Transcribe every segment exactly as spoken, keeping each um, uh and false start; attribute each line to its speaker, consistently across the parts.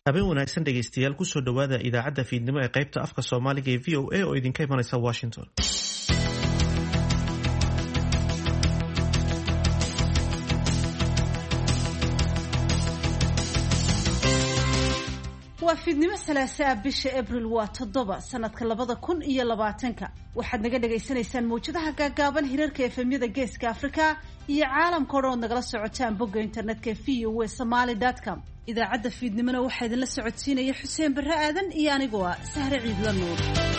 Speaker 1: habeen wanaagsan dhegaystayaal kusoo dhawaada idaacadda fiidnimo ee qaybta afka Soomaaliga ee V O A oo idinka imanaysa Washington.
Speaker 2: waa fiidnimo salaasaa bisha April waa toddoba sanadka labada kun iyo labaatanka waxaad naga dhagaysanaysaan mawjadaha gaagaaban hirarka efemyada geeska Afrika iyo caalamka oo dhan nagala socotaan bogga internetka v o a somali dot com. idaacadda fiidnimona waxaa idinla socodsiinaya Xuseen Barre Aadan iyo anigoo ah Sahre Ciidla Nuur.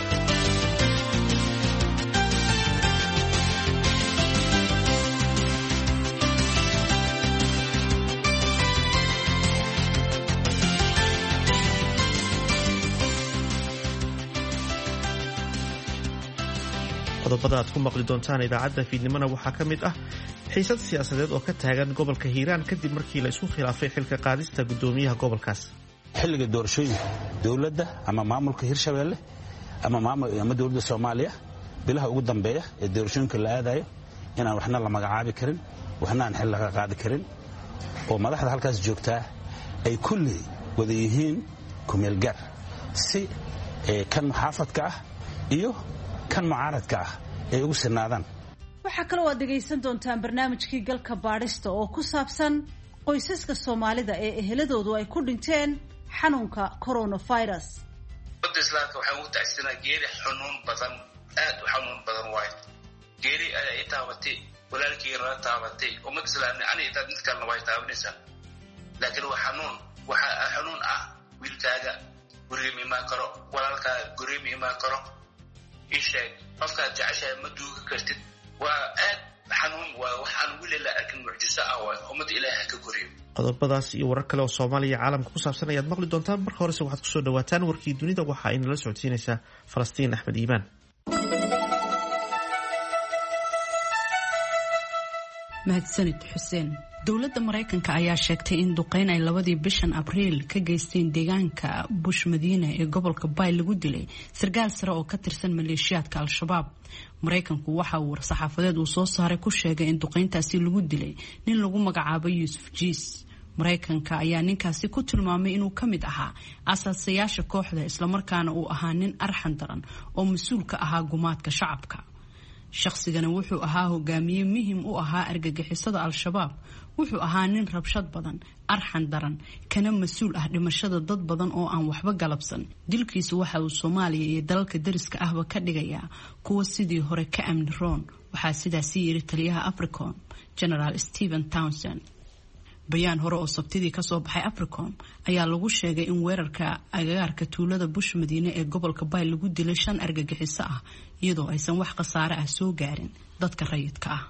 Speaker 1: qodobada aad ku maqli doontaan idaacadda fiidnimona waxaa ka mid ah xiisad siyaasadeed oo ka taagan gobolka Hiiraan kadib markii la isku khilaafay xilka qaadista gudoomiyaha gobolkaas.
Speaker 3: xilliga doorashooyinka dawladda ama maamulka Hirshabeelle ama maamul ama dawladda Soomaaliya bilaha ugu dambeeya ee doorashooyinka la aadayo inaan waxna la magacaabi karin waxna aan xil laga qaadi karin oo madaxda halkaas joogtaa ay kulli wada yihiin kumeel gaar si kan muxaafadka ah iyo kan mucaaradka ah ay ugu sinaadaan.
Speaker 2: waxaa kaloo aad dhegaysan doontaan barnaamijkii galka baadhista oo ku saabsan qoysaska Soomaalida ee eheladoodu ay ku dhinteen xanuunka coronavirus.
Speaker 4: dadka islaamka waxay u tacsiinaa geeri xanuun badan aad u xanuun badan waay geeri ay taabatay walaalkii ra taabatay oo madsalana ani dad mid kale way taabanaysaa laakiin waa xanuun waxa xanuun ah wiilkaaga guriga ma karo walaalka guriga ma karo isheeg qofka jacayl ma duuga kartid waa aad xanuun waa waxaan wili la arkin mucjiso ah oo ummad Ilaahay ka koriyo.
Speaker 1: qodobadaas iyo warar kale oo Soomaaliya caalamka ku saabsan ayaad maqli doontaan. marka hore waxaad ku soo dhawaataan warkii dunida waxa ay nala socodsiinaysaa Falastiin Axmed Iimaan.
Speaker 5: mahadsanid Xuseen. dowladda Mareykanka ayaa sheegtay in duqeyn ay labadii bishan Abriil ka geysteen deegaanka Bush Madiina ee gobolka Bay lagu dilay sargaal sare oo ka tirsan maleeshiyaadka Al-Shabaab. Mareykanku waxa uu war-saxaafadeed uu soo saaray ku sheegay in duqeyntaasi lagu dilay nin lagu magacaabo Yusuf Jiis. Mareykanka ayaa ninkaasi ku tilmaamay inuu ka mid ahaa asaasayaasha kooxda isla markaana uu ahaa nin arxan daran oo mas'uul ka ahaa gumaadka shacabka. shakhsigana wuxuu ahaa hogaamiye muhiim u ahaa argagixisada Al-Shabaab. wuxuu ahaa nin rabshad badan arxan daran kana mas'uul ah dhimashada dad badan oo aan waxba galabsan. dilkiisu waxa uu Soomaaliya iyo dalalka dariska ahba ka dhigayaa kuwa sidii hore ka amni roon. waxaa sidaas yiri taliyaha Africom General Stephen Townsend. bayaan hore oo sabtidii ka soo baxay Africom ayaa lagu sheegay in weerarka agagaarka tuulada Bush Madiina ee gobolka Bay lagu dilay shan argagixiso ah iyadoo aysan wax khasaare ah soo gaarin dadka rayidka ah.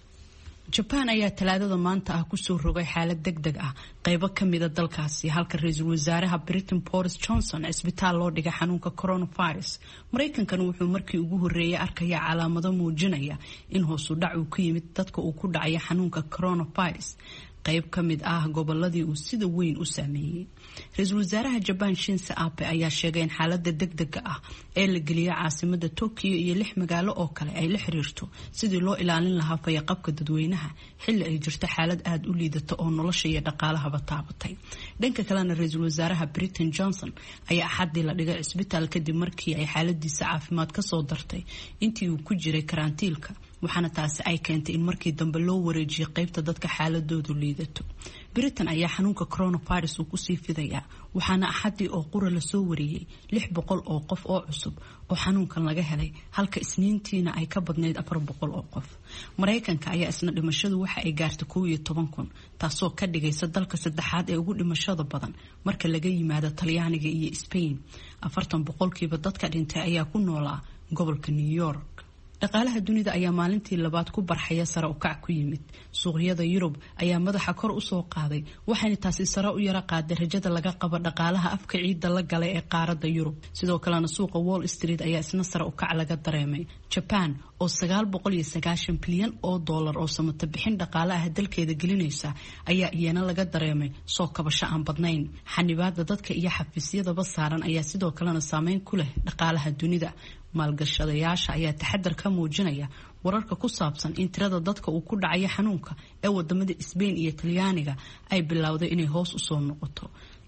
Speaker 5: Japan ayaa talaadada maanta ah ku soo rogay xaalad degdeg ah qaybo ka mid ah dalkaasi halka ra'iisul wasaaraha Britain Boris Johnson isbitaal loo dhigay xanuunka coronavirus. Mareykankana wuxuu markii ugu horeeyay arkaya calaamado muujinaya in hoos u dhac uu ku yimid dadka uu ku dhacay xanuunka coronavirus qayb ka mid ah goboladii uu sida weyn u saameeyay. ra'iisul wasaaraha Japan Shinzo Abe ayaa sheegay in xaaladda degdega ah ee la geliyay caasimadda Tokyo iyo lix magaalo oo kale ay la xiriirto sidii loo ilaalin lahaa fayaqabka dadweynaha xilli ay jirto xaalad aad u liidata oo nolosha iyo dhaqaalaha taabatay. dhanka kalena ra'iisul wasaaraha Britain Johnson ayaa xaddi la dhigay isbitaal kadib markii ay xaaladiisa caafimaad ka soo dartay intii uu ku jiray karantiilka waxaana taasi ay keentay in markii dambe loo wareejiyo qaybta dadka xaaladoodu liidato. Britain ayaa xanuunka coronavirus uu ku sii fidayaa waxaana axadii oo qura la soo wariyay lix boqol oo qof oo cusub oo xanuunkan laga helay halka isniintiina ay ka badneyd afar boqol oo qof. Mareykanka ayaa isna dhimashadu waxa ay gaartay kow iyo toban kun taasoo ka dhigaysa dalka saddexaad ee ugu dhimashada badan marka laga yimaado Talyaaniga iyo Spain. afartan boqolkiiba dadka dhintay ayaa ku noolaa gobolka New York. dhaqaalaha dunida ayaa maalintii labaad ku barxaya sare u kac ku yimid. suuqyada Yurub ayaa madaxa kor u soo qaaday waxaana taasi sare u yara qaaday rajada laga qabo dhaqaalaha afka ciidda la galay ee qaaradda Yurub. sidoo kalena suuqa Wall Street ayaa isna sare u kac laga dareemay. Japan oo sagaal boqol iyo sagaashan bilyan oo dollar oo samata bixin dhaqaalaha dalkeeda gelinaysa ayaa iyana laga dareemay soo kabasho aan badnayn. xanibaadda dadka iyo xafiisyadaba saaran ayaa sidoo kalena saameyn ku leh dhaqaalaha dunida. maalgashadayaasha ayaa taxadar ka muujinaya wararka ku saabsan in tirada dadka uu ku dhacay xanuunka ee wadamada Spain iyo Talyaaniga ay bilowday inay hoos u soo noqoto.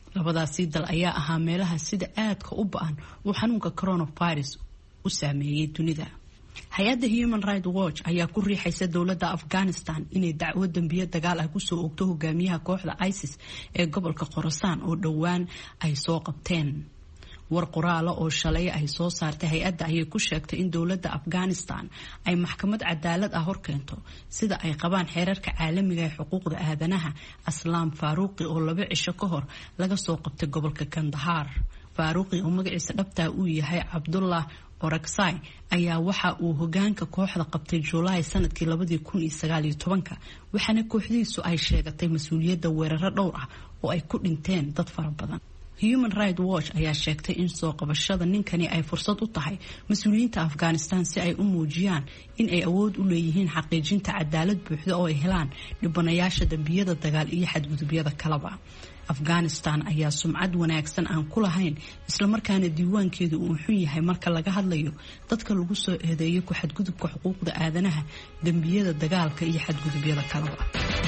Speaker 5: labadaasi dal ayaa ahaa meelaha sida aadka u ba-an uu xanuunka coronavirus u saameeyey dunida. hay-adda Human Rights Watch ayaa ku riixaysa dowladda Afghanistan inay dacwo dambiyo dagaal ah kusoo ogto hogaamiyaha kooxda ISIS ee gobolka Khorasan oo dhowaan ay soo qabteen. war qoraalo oo shalay ay soo saartay hay-adda ayay ku sheegtay in dowladda Afghanistan ay maxkamad cadaalad ah horkeento sida ay qabaan xeerarka caalamiga ee xuquuqda aadanaha. Aslam Faaruqi oo laba cisho ka hor laga soo qabtay gobolka Kandahar. Faaruqi oo magaciisa dhabta uu yahay Abdullah Oraksai ayaa waxa uu hogaanka kooxda qabtay July sanadkii laba kun iyo sagaal iyo toban waxaana kooxdiisu ay sheegatay mas'uuliyadda weeraro dhowr ah oo ay ku dhinteen dad fara badan. Human Rights Watch ayaa sheegtay in soo qabashada ninkani ay fursad u tahay mas'uuliyiinta Afghanistan si ay u muujiyaan in ay awood u leeyihiin xaqiijinta cadaalad buuxda oo ay helaan dhibanayaasha dambiyada dagaal iyo xadgudubyada kalaba. Afghanistan ayaa sumcad wanaagsan aan ku lahayn isla markaana diiwaankeedu uu xun yahay marka laga hadlayo dadka lagu soo eedeeyo ku xadgudubka xuquuqda aadanaha, dambiyada dagaalka iyo xadgudubyada kalaba.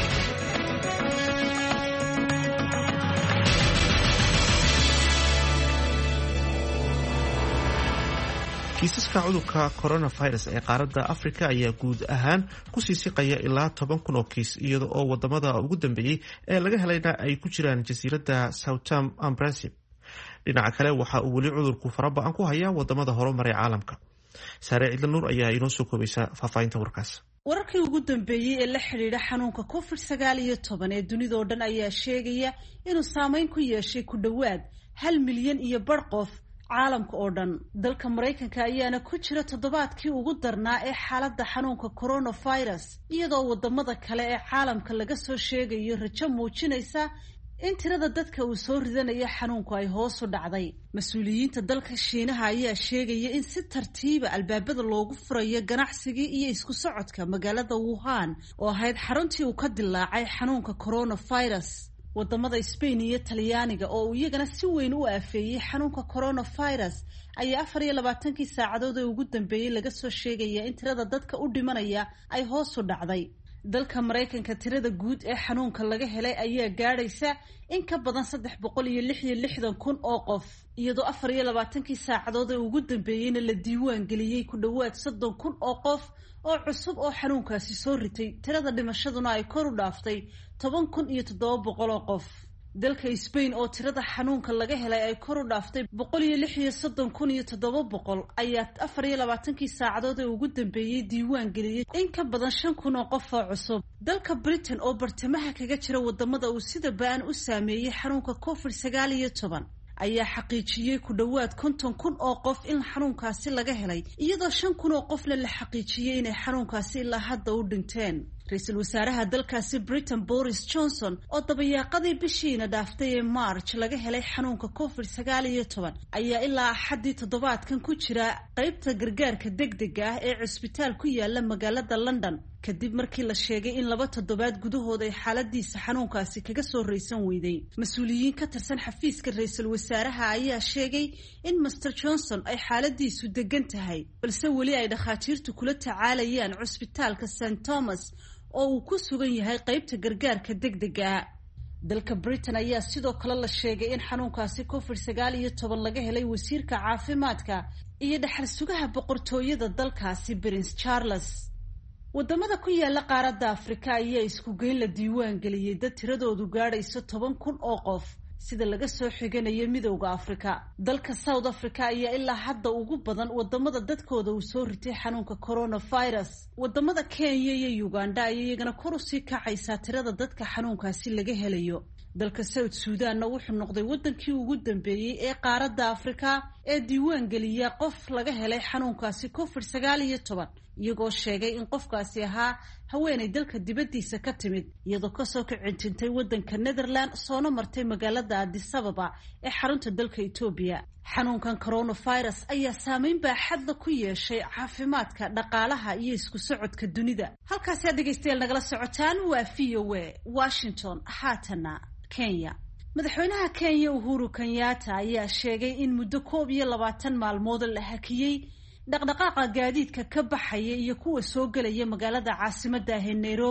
Speaker 1: kiisaska cudurka coronavirus ee qaaradda Afrika ayaa guud ahaan ku sii siqaya ilaa toban kun oo kiis iyada oo wadamada ugu dambeeyay ee laga helayna ay ku jiraan jasiiradda Southam and Principe. dhinaca kale waxa uu weli cudurku faraba'an ku hayaa wadamada horumaray caalamka. Saare Ciidla Nuur ayaa inoo soo koobaysa faafahinta warkaas.
Speaker 2: wararkii ugu dambeeyay ee la xiriira xanuunka covid sagaal iyo toban ee dunida oo dhan ayaa sheegaya inuu saameyn ku yeeshay ku dhawaad hal milyan iyo bar qof caalamka oo dhan. dalka Mareykanka ayaana ku jira toddobaadkii ugu darnaa ee xaaladda xanuunka coronavirus iyadoo wadamada kale ee caalamka laga soo sheegayo rajo muujinaysa in tirada dadka uu soo ridanaya xanuunku ay hoos u dhacday. mas-uuliyiinta dalka Shiinaha ayaa sheegaya in si tartiiba albaabada loogu furayo ganacsigii iyo isku socodka magaalada Wuhan oo ahayd xaruntii uu ka dilaacay xanuunka coronavirus. wadamada Spain iyo Talyaaniga oo iyagana si weyn u aafeeyay xanuunka coronavirus ayaa afar iyo labaatankii saacadood ee ugu dambeeyay laga soo sheegaya in tirada dadka u dhimanaya ay hoos u dhacday. dalka Mareykanka tirada guud ee xanuunka laga helay ayaa gaadhaysa in ka badan saddex boqol iyo lix iyo lixdan kun oo qof iyadoo afar iyo labaatankii saacadood ee ugu dambeeyayna la diiwaan geliyay ku dhawaad soddon kun oo qof oo cusub oo xanuunkaasi soo ritay. tirada dhimashaduna ay kor u dhaaftay toban kun iyo toddoba boqol oo qof. dalka Spain oo tirada xanuunka laga helay ay kor u dhaaftay boqol iyo lix iyo soddon kun iyo toddoba boqol ayaa afar iyo labaatankii saacadood ee ugu dambeeyay diiwaan geliyay in ka badan shan kun oo qof oo cusub. dalka Britain oo bartamaha kaga jira wadamada uu sida ba'an u saameeyay xanuunka covid sagaal iyo toban ayaa xaqiijiyay ku dhawaad konton kun oo qof in xanuunkaasi laga helay iyadoo shan kun oo qofna la xaqiijiyay inay xanuunkaasi ilaa hadda u dhinteen. ra-iisul wasaaraha dalkaasi Britain Boris Johnson oo dabayaaqadii bishiina dhaaftay ee March laga helay xanuunka covid sagaal iyo toban ayaa ilaa axadii toddobaadkan ku jira qaybta gargaarka degdega ah ee cusbitaal ku yaala magaalada London kadib markii la sheegay in laba toddobaad gudahood ay xaaladiisa xanuunkaasi kaga soo reysan weyday. mas-uuliyiin ka tirsan xafiiska ra-iisul wasaaraha ayaa sheegay in Master Johnson ay xaaladiisu degan tahay balse weli ay dhakhaatiirtu kula tacaalayaan cusbitaalka Saint Thomas oo uu ku sugan yahay qaybta gargaarka degdega. dalka Britain ayaa sidoo kale la sheegay in xanuunkaasi covid sagaal iyo toban laga helay wasiirka caafimaadka iyo dhaxal sugaha boqortooyada dalkaasi Prince Charles. wadamada ku yaala qaaradda Afrika ayaa isku geyn la diiwaan geliyay dad tiradoodu gaadhayso toban kun oo qof sida laga soo xiganayo midowda Afrika. dalka South Africa ayaa ilaa hadda ugu badan wadamada dadkooda uu soo ritay xanuunka coronavirus. wadamada Kenya iyo Uganda ayaa iyagana kor u sii kacaysa tirada dadka xanuunkaasi laga helayo. dalka South Sudan wuxuu noqday wadankii ugu dambeeyay ee qaaradda Afrika ee diiwaan geliya qof laga helay xanuunkaasi covid sagaal iyo toban iyagoo sheegay in qofkaasi ahaa haweeney dalka dibadiisa ka timid iyadoo kasoo kicintay wadanka Netherland soona martay magaalada Addis Ababa ee xarunta dalka Ethiopia. xanuunkan coronavirus ayaa saameyn baaxad ku yeeshay caafimaadka, dhaqaalaha iyo isku socodka dunida. halkaas aad dhegeystayaal nagala socotaan waa V O A Washington. haatana Kenya. madaxweynaha Kenya Uhuru Kenyatta ayaa sheegay in muddo koob iyo labaatan maalmood la hakiyay dhaqdhaqaaqa gaadiidka ka baxaya iyo kuwa soo galaya magaalada caasimadda ah ee Nairobi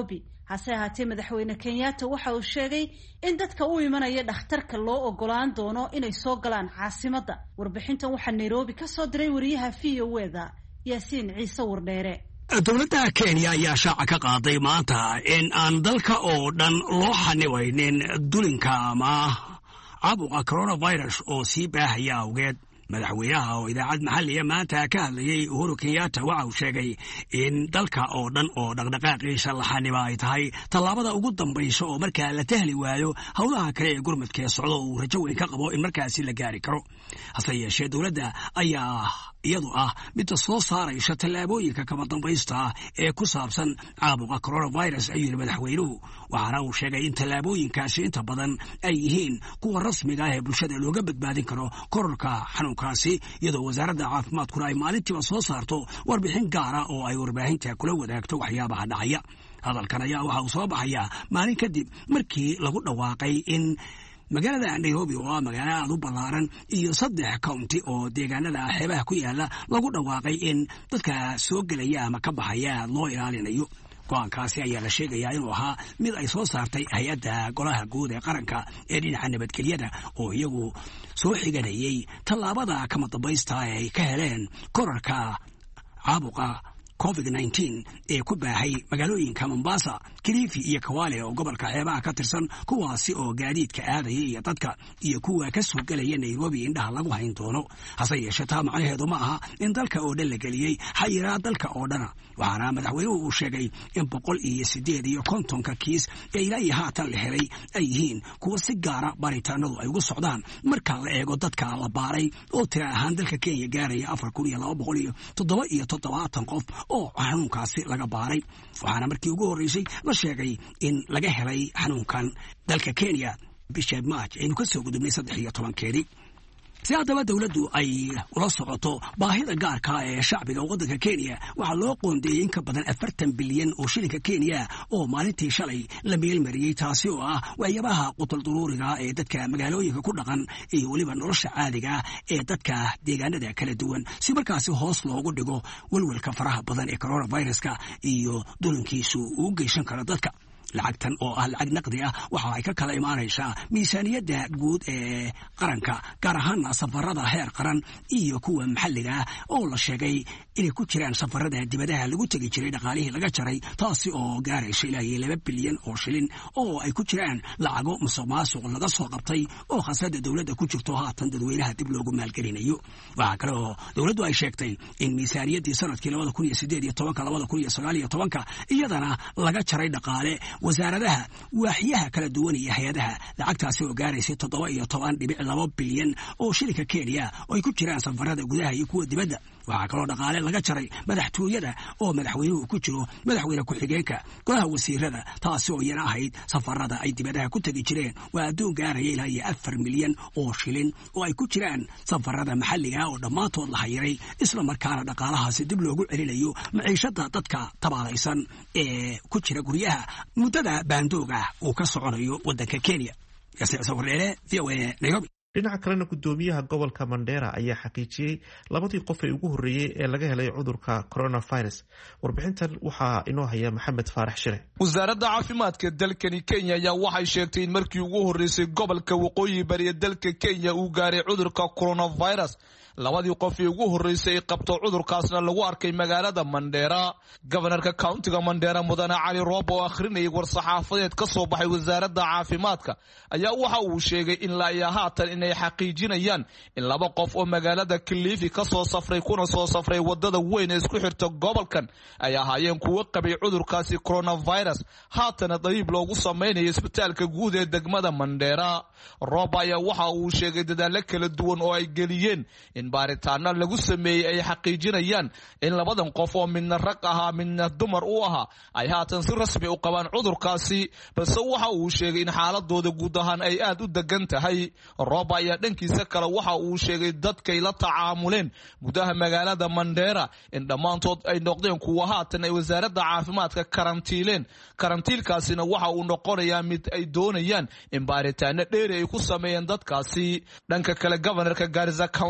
Speaker 2: hase ahaatee madaxweyne Kenyatta waxa uu sheegay in dadka u imanaya dhakhtarka loo ogolaan doono inay soo galaan caasimadda. Warbixintan waxaa Nairobi ka soo diray wariyaha V O A-da Yaasiin Ciise Wardheere.
Speaker 6: dowladda Kenya ayaa shaaca ka qaaday maanta in aan dalka oo dhan loo xanibeynin dulinka ama caabuqa coronavirus oo sii baahaya awgeed. madaxweynaha oo idaacad maxalliya maanta ka hadlayay Uhuru Kenyatta waxa uu sheegay in dalka oo dhan oo dhaqdhaqaaqiisa la xaniba ay tahay tallaabada ugu dambaysa oo markaa la tahli waayo howlaha kale ee gurmadka ee socdo uu rajo weyn ka qabo in markaasi la gaari karo. hase yeeshee dowladda ayaa iyadu ah mid soo saaraysa tallaabooyinka kama dambaysta ee ku saabsan caabuqa coronavirus ayuu madaxweynuhu waxaana uu sheegay in tallaabooyinkaasi inta badan ay yihiin kuwa rasmiga ah ee bulshada looga badbaadin karo kororka xanuunkaasi iyadoo wasaaradda caafimaadkuna ay maalintiiba soo saarto warbixin gaara oo ay warbaahinta kula wadaagto waxyaabaha dhacaya. hadalkan ayaa waxa uu soo baxayaa maalin kadib markii lagu dhawaaqay in magaalada Nairobi oo ah magaalo aad u ballaaran iyo saddex county oo deegaanada xeebaha ku yaala lagu dhawaaqay in dadka soo galaya ama ka baxaya loo ilaalinayo. go'aankaasi ayaa la sheegayaa inuu ahaa mid ay soo saartay hay-adda golaha guud ee qaranka ee dhinaca nabadgelyada oo iyagu soo xiganayay tallaabada kama dambaysta ay ka heleen korarka caabuqa covid nineteen ee ku baahay magaalooyinka Mombasa, Kilifi iyo Kwale oo gobolka xeebaha ka tirsan kuwaasi oo gaadiidka aadaya iyo dadka iyo kuwa ka soo galaya Nairobi indhaha lagu hayn doono. hase yeeshee taa macnaheedu ma aha in dalka oo dhan la geliyey xayiraad dalka oo dhana. waxaana madaxweynuhu uu sheegay in boqol iyo sideed iyo kontonka kiis ee ilaa iyo haatan la helay ay yihiin kuwa si gaara baaritaanadu ay ugu socdaan marka la eego dadka la baaray oo tira ahaan dalka Kenya gaaraya afar kun iyo laba boqol iyo toddoba iyo toddobaatan qof oo xanuunkaasi laga baaray. waxaana markii ugu horreysay la sheegay in laga helay xanuunkan dalka Kenya bishii March aynu ka soo gudubnay saddex iyo tobankeedii. si haddaba dowladdu ay ula socoto baahida gaarka ee shacbiga waddanka Kenya waxaa loo qoondeeyey in ka badan afartan bilyan oo shilinka Kenya oo maalintii shalay la meelmariyey taasi oo ah waxyaabaha qutul duruuriga ee dadka magaalooyinka ku dhaqan iyo weliba nolosha caadiga ee dadka deegaanada kala duwan si markaasi hoos loogu dhigo walwalka faraha badan ee coronaviruska iyo dulinkiisu uu geysan karo dadka. lacagtan oo ah lacag naqdi ah waxa ay ka kala imaanaysaa miisaaniyadda guud ee qaranka gaar ahaan safarada heer qaran iyo kuwa maxalliga ah oo la sheegay inay ku jiraan safarada dibadaha lagu tegi jiray dhaqaalihii laga jaray taasi oo gaaraysa ilaa iyo laba bilyan oo shilin oo ay ku jiraan lacago musuqmaasuq laga soo qabtay oo khasnada dowladda ku jirto haatan dadweynaha dib loogu maalgelinayo. waxaa kale oo dowladdu ay sheegtay in miisaaniyaddii sanadkii labada kun iyo sideed iyo tobanka labada kun iyo sagaal iyo tobanka iyadana laga jaray dhaqaale wasaaradaha waaxyaha kala duwan iyo hay-adaha lacagtaasi oo gaaraysay toddoba iyo toban dhibic laba bilyan oo shilinka Kenya oo ay ku jiraan safarada gudaha iyo kuwa dibadda. waxaa kaloo dhaqaale laga jaray madaxtooyada oo madaxweynuhu ku jiro madaxweyne ku-xigeenka golaha wasiirada taasi oo iyana ahayd safarada ay dibadaha ku tegi jireen waa adduun gaaraya ilaa iyo afar milyan oo shilin oo ay ku jiraan safarada maxalliga oo dhammaantood la hayiray isla markaana dhaqaalahaasi dib loogu celinayo maciishada dadka tabaalaysan ee ku jira guryaha muddada baandooga uu ka soconayo waddanka Kenya. Yaasiin Wardheere, V O A, Nairobi.
Speaker 1: dhinaca kalena gudoomiyaha gobolka Mandera ayaa xaqiijiyey labadii qof ee ugu horreeyay ee laga helay cudurka coronavirus. warbixintan waxaa inoo haya Maxamed Faarax Shire.
Speaker 7: wasaaradda caafimaadka dalkani Kenya ayaa waxay sheegtay in markii ugu horreysay gobolka waqooyi bari ee dalka Kenya uu gaaray cudurka coronavirus. labadii qof ee ugu horreysay ay qabto cudurkaasna lagu arkay magaalada Mandera. gobanarka countiga Mandera mudane Cali Roobo oo akhrinayay war-saxaafadeed ka soo baxay wasaaradda caafimaadka ayaa waxa uu sheegay in la haatan inay xaqiijinayaan in laba qof oo magaalada Kilifi ka soo safray kuna soo safray wadada weyn ee isku xirta gobolkan ay ahaayeen kuwa qabay cudurkaasi coronavirus haatan dariib loogu sameeyay isbitaalka guud ee degmada Mandera. Roobo ayaa waxa uu sheegay dadaalo kala duwan oo ay geliyeen in baaritaano lagu sameeyay ay xaqiijinayaan in labadan qof oo midna rag ahaa midna dumar u ahaa ay haatan si rasmi u qabaan cudurkaasi balse waxa uu sheegay in xaaladooda guud ahaan ay aad u degan tahay. Roobo ayaa dhankiisa kale waxa uu sheegay dadkay la tacaamuleen gudaha magaalada Mandera in dhammaantood ay noqdeen kuwa haatan ay wasaaradda caafimaadka karantiileen. karantiilkaasina waxa uu noqonayaa mid ay doonayaan in baaritaano dheeri ay ku sameeyeen dadkaasi. dhanka kale gobanarka Garissa County mudane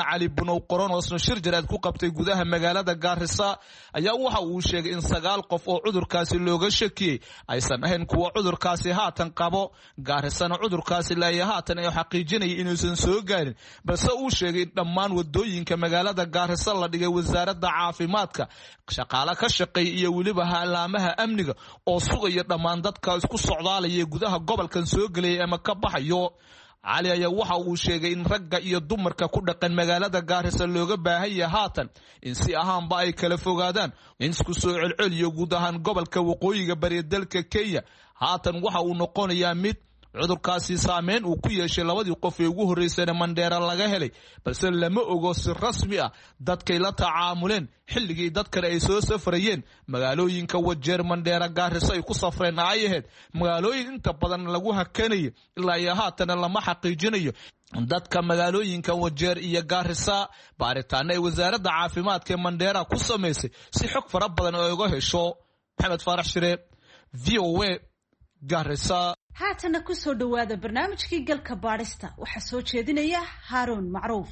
Speaker 7: cali bunow qoron oo shir jaraad ku qabtay gudaha magaalada Gaarisa ayaa waxa uu sheegay in sagaal qof oo cudurkaasi looga shakiyay aysan ahayn kuwa cudurkaasi haatan qabo Gaarisana cudurkaasi la haatan ay xaqiijinayeen inuusan soo gaarin balse uu sheegay dhammaan wadooyinka magaalada Gaarisa la dhigay wasaaradda caafimaadka shaqaale ka shaqeey iyo waliba haalaamaha amniga oo sugaya dhammaan dadka isku socdaalaya gudaha gobolkan soo galay ama ka baxayo cali ayaa waxa uu sheegay in ragga iyo dumarka ku dhaqan magaalada Gaarisa looga baahan yahay haatan in si ahaanba ay kala fogaadaan in isku soo celceliyo guud ahaan gobolka waqooyiga bari dalka Kenya haatan waxa uu noqonayaa mid cudurkaasi saameyn uu ku yeeshay labadii qof ee ugu horeysay Mandera laga helay balse lama ogo si rasmi ah dadkay la tacaamuleen xilligii dadkan ay soo safrayeen magaalooyinka Wajeer Mandera Gaarisa ay ku safreen ay ahayd magaalooyin inta badan lagu hakanay ilaa iyo haatan lama xaqiijinayo dadka magaalooyinka Wajeer iyo Gaarisa baaritaan ay wasaaradda caafimaadka Mandera ku sameysay si xog fara badan oo uga hesho Maxamed Faarax Shire V O A Gaarisa
Speaker 2: haatana ku soo dhawaada barnaamijkii galka baadhista waxa soo jeedinaya Haaruun Macruuf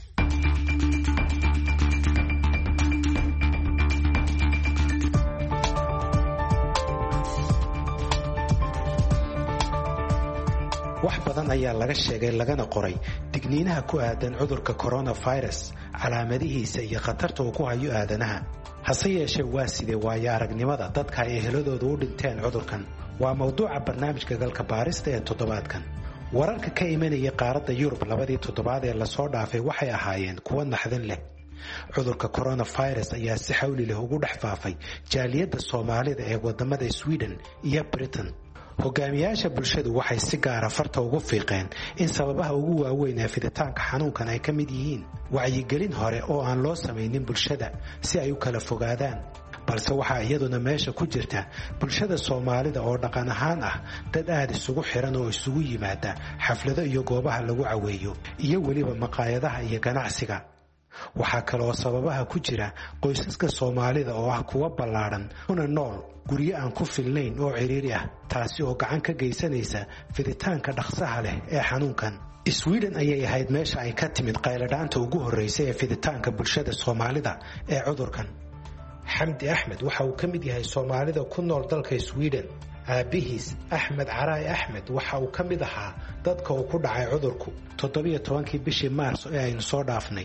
Speaker 8: wax badan ayaa laga sheegay lagana qoray digniinaha ku aadan cudurka coronavirus calaamadihiisa iyo khatarta uu ku hayo aadanaha hase yeeshee waa sidee waayo aragnimada dadka ay eheladoodu u dhinteen cudurkan waa mawduuca barnaamijka galka baarista ee toddobaadkan wararka ka imanaya qaaradda Yurub labadii toddobaad ee lasoo dhaafay waxay ahaayeen kuwa naxdin leh cudurka coronavirus ayaa si xawli leh ugu dhex faafay jaaliyadda Soomaalida ee wadamada Sweden iyo Britain hogaamiyaasha bulshadu waxay si gaar ah farta ugu fiiqeen in sababaha ugu waaweyn ee fiditaanka xanuunkan ay ka mid yihiin wacyigelin hore oo aan loo samaynin bulshada si ay u kala fogaadaan balse waxaa iyaduna meesha ku jirta bulshada Soomaalida oo dhaqan ahaan ah dad aad isugu xiran oo isugu yimaada xaflado iyo goobaha lagu caweeyo iyo waliba maqaayadaha iyo ganacsiga waxaa kale oo sababaha ku jira qoysaska Soomaalida oo ah kuwa ballaaran una nool guryo aan ku filnayn oo ciriiri ah taasi oo gacan ka geysanaysa fiditaanka dhaqsaha leh ee xanuunkan Sweden ayay ahayd meesha ay ka timid qayladhaanta ugu horeysay ee fiditaanka bulshada Soomaalida ee cudurkan Xamdi Axmed waxa uu ka mid yahay Soomaalida ku nool dalka Sweden aabihiis Axmed Caraay Axmed waxa uu ka mid ahaa dadka uu ku dhacay cudurku toddoba iyo tobankii bishii Maarso ee aynu soo dhaafnay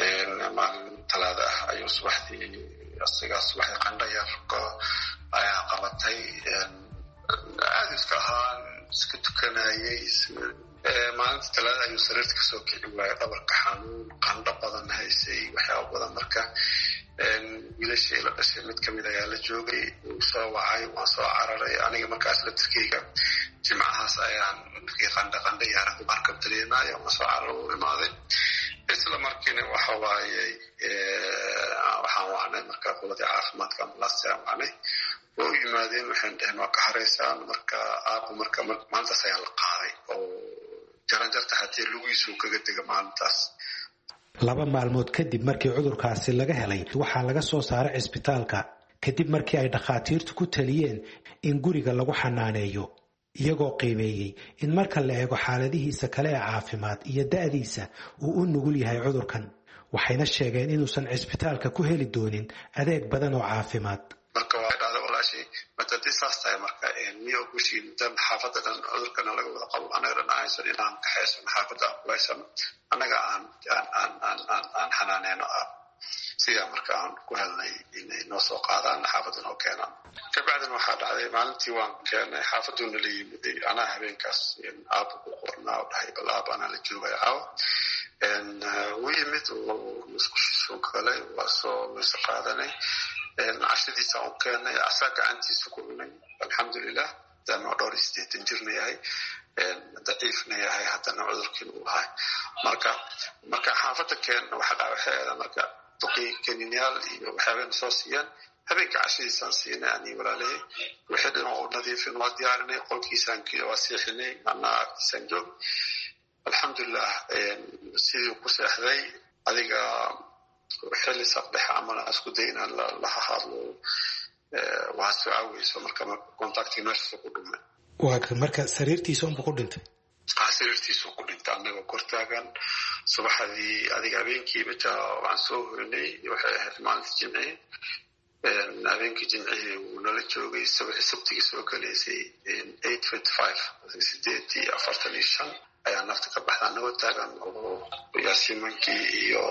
Speaker 9: talaada ayuu subaxdii asigaas waxay qandhaya ayaa qabatay aad iska ahaan iska tukanayay maalinta talaada ayuu sariirta ka soo kici waayay dhabarka xanuun qandho badan haysay waxyaabo badan marka wiilashii la dhashay mid kamid ayaa la joogay uu soo wacay waan soo cararay aniga markaas la tirkeyga jimcahaas ayaan markii qandho qandho yaara markab dareemayo waan soo cararay u imaaday isla markiina waxa waaye waxaan wacnay marka qoladii caafimaadka ambalaasta aan wacnay oo yimaadeen waxaan dhaheen waa ka hareysaan marka aabbu marka maalintaas ayaa la qaaday oo jaranjarta haddii lugiisu kaga dega maalintaas
Speaker 8: laba maalmood kadib markii cudurkaasi laga helay waxaa laga soo saaray cisbitaalka kadib markii ay dhakhaatiirtu ku taliyeen in guriga lagu xanaaneeyo iyagoo qiimeeyay in marka la eego xaaladihiisa kale ee caafimaad iyo da'diisa uu u nugul yahay cudurkan waxayna sheegeen inuusan cisbitaalka ku heli doonin adeeg badan oo caafimaad
Speaker 9: marka waa dhacdo walaashi matadii saas tahay marka miyo ku shiin dan xaafadda dhan cudurkana laga wada qabo anaga dhan aysan inaan kaxaysan xaafadda kulaysan anaga aan aan aan aan aan xanaaneyno ah sida marka aan ku helnay inay noo soo qaadaan xaafadda noo keenaan kabacdina waxaa dhacday maalintii waan keenay xaafaduna la yimid anaa habeenkaas aabbu ku qornaa oo dhahay bal aab anaa la joogaya caawa wuu yimid iskushiisuu galay waa soo mayse qaadanay cashadiisa u keenay asaa gacantiisa ku cunay alxamdulilah maadaama dhowr iyo siddeetan jirna yahay daciifna yahay haddana cudurkiina uu lahay marka marka xaafadda keen waxa dhaca waxay aada marka duqii kaniinyaal iyo waxyaabeen soo siiyaan habeenka cashadiisaan siinay ani walaalay wixii dhan oo nadiifin waa diyaarinay qolkiisaan waa seexinay anaa agtiisaan joog alxamdulilah sidii ku seexday adiga xilli saqdhex amana isku day inaan la hadlo waa soo caaweyso marka contactii meeshaas ku dhumay
Speaker 8: waa marka sariirtiisa unba ku dhintay
Speaker 9: sariirtiisu ku dhintay annagoo kor taagan subaxdii adiga habeenkiiba jaa waxaan soo hoynay waxay ahayd maalinta jimcihii habeenkii jimcihii wuu nala joogay sabtigii soo galaysay eight fifty five sideedii afartan iyo shan ayaa nafta ka baxda annagoo taagan oo yaasiimankii iyo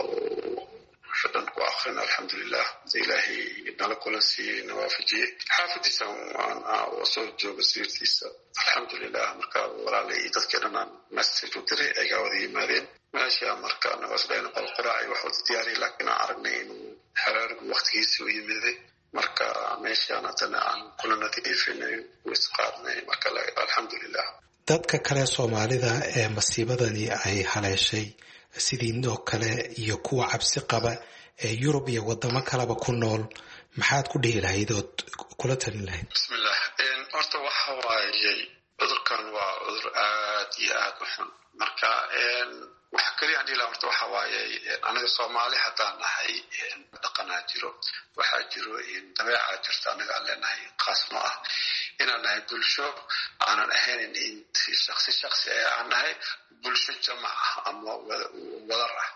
Speaker 9: fadhan ku akhrina alxamdulilah ilaahay nala kulan siiyey nawaafajiyey xaafadiisa waa soo jooga sariirtiisa alxamdulilah marka walaalay dadkii dhanaan message u diray aygaa wada yimaadeen meesha marka nagasdhayna qolqiraaci wax wada diyaariyay laakiin aan aragnay inuu xaraarigu waqtigiisii u yimiday marka meeshaan haddana aan kula nadiifinay isqaadnay marka alxamdulilah
Speaker 8: dadka kale soomaalida ee masiibadani ay haleeshay sidii oo kale iyo kuwa cabsi qaba ee Yurub iyo wadamo kaleba ku nool maxaad ku dhihi lahayd oo kula talin lahayd
Speaker 9: bismillah een horta waxa waaye cudurkan waa cudur aad iyo aad u xun marka een waxa kaliya aan ilaa horta waxa waaye anaga Soomaali haddaan nahay dhaqanaa jiro waxaa jiro in dabeecad jirta anaga leenahay qaasno ah inaan nahay bulsho aanan ahayn in shakhsi shakhsi aan nahay bulsho jamac ama wadar ah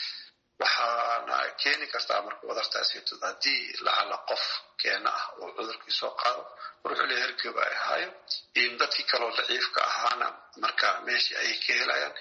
Speaker 9: waxaana keeni kartaa marka wadartaasi haddii lacala qof keena ah oo cudurkii soo qaado wuxuu leeyahay hergeb ay ahaayo in dadkii kaloo daciifka ahaana marka meeshii ay ka helayaan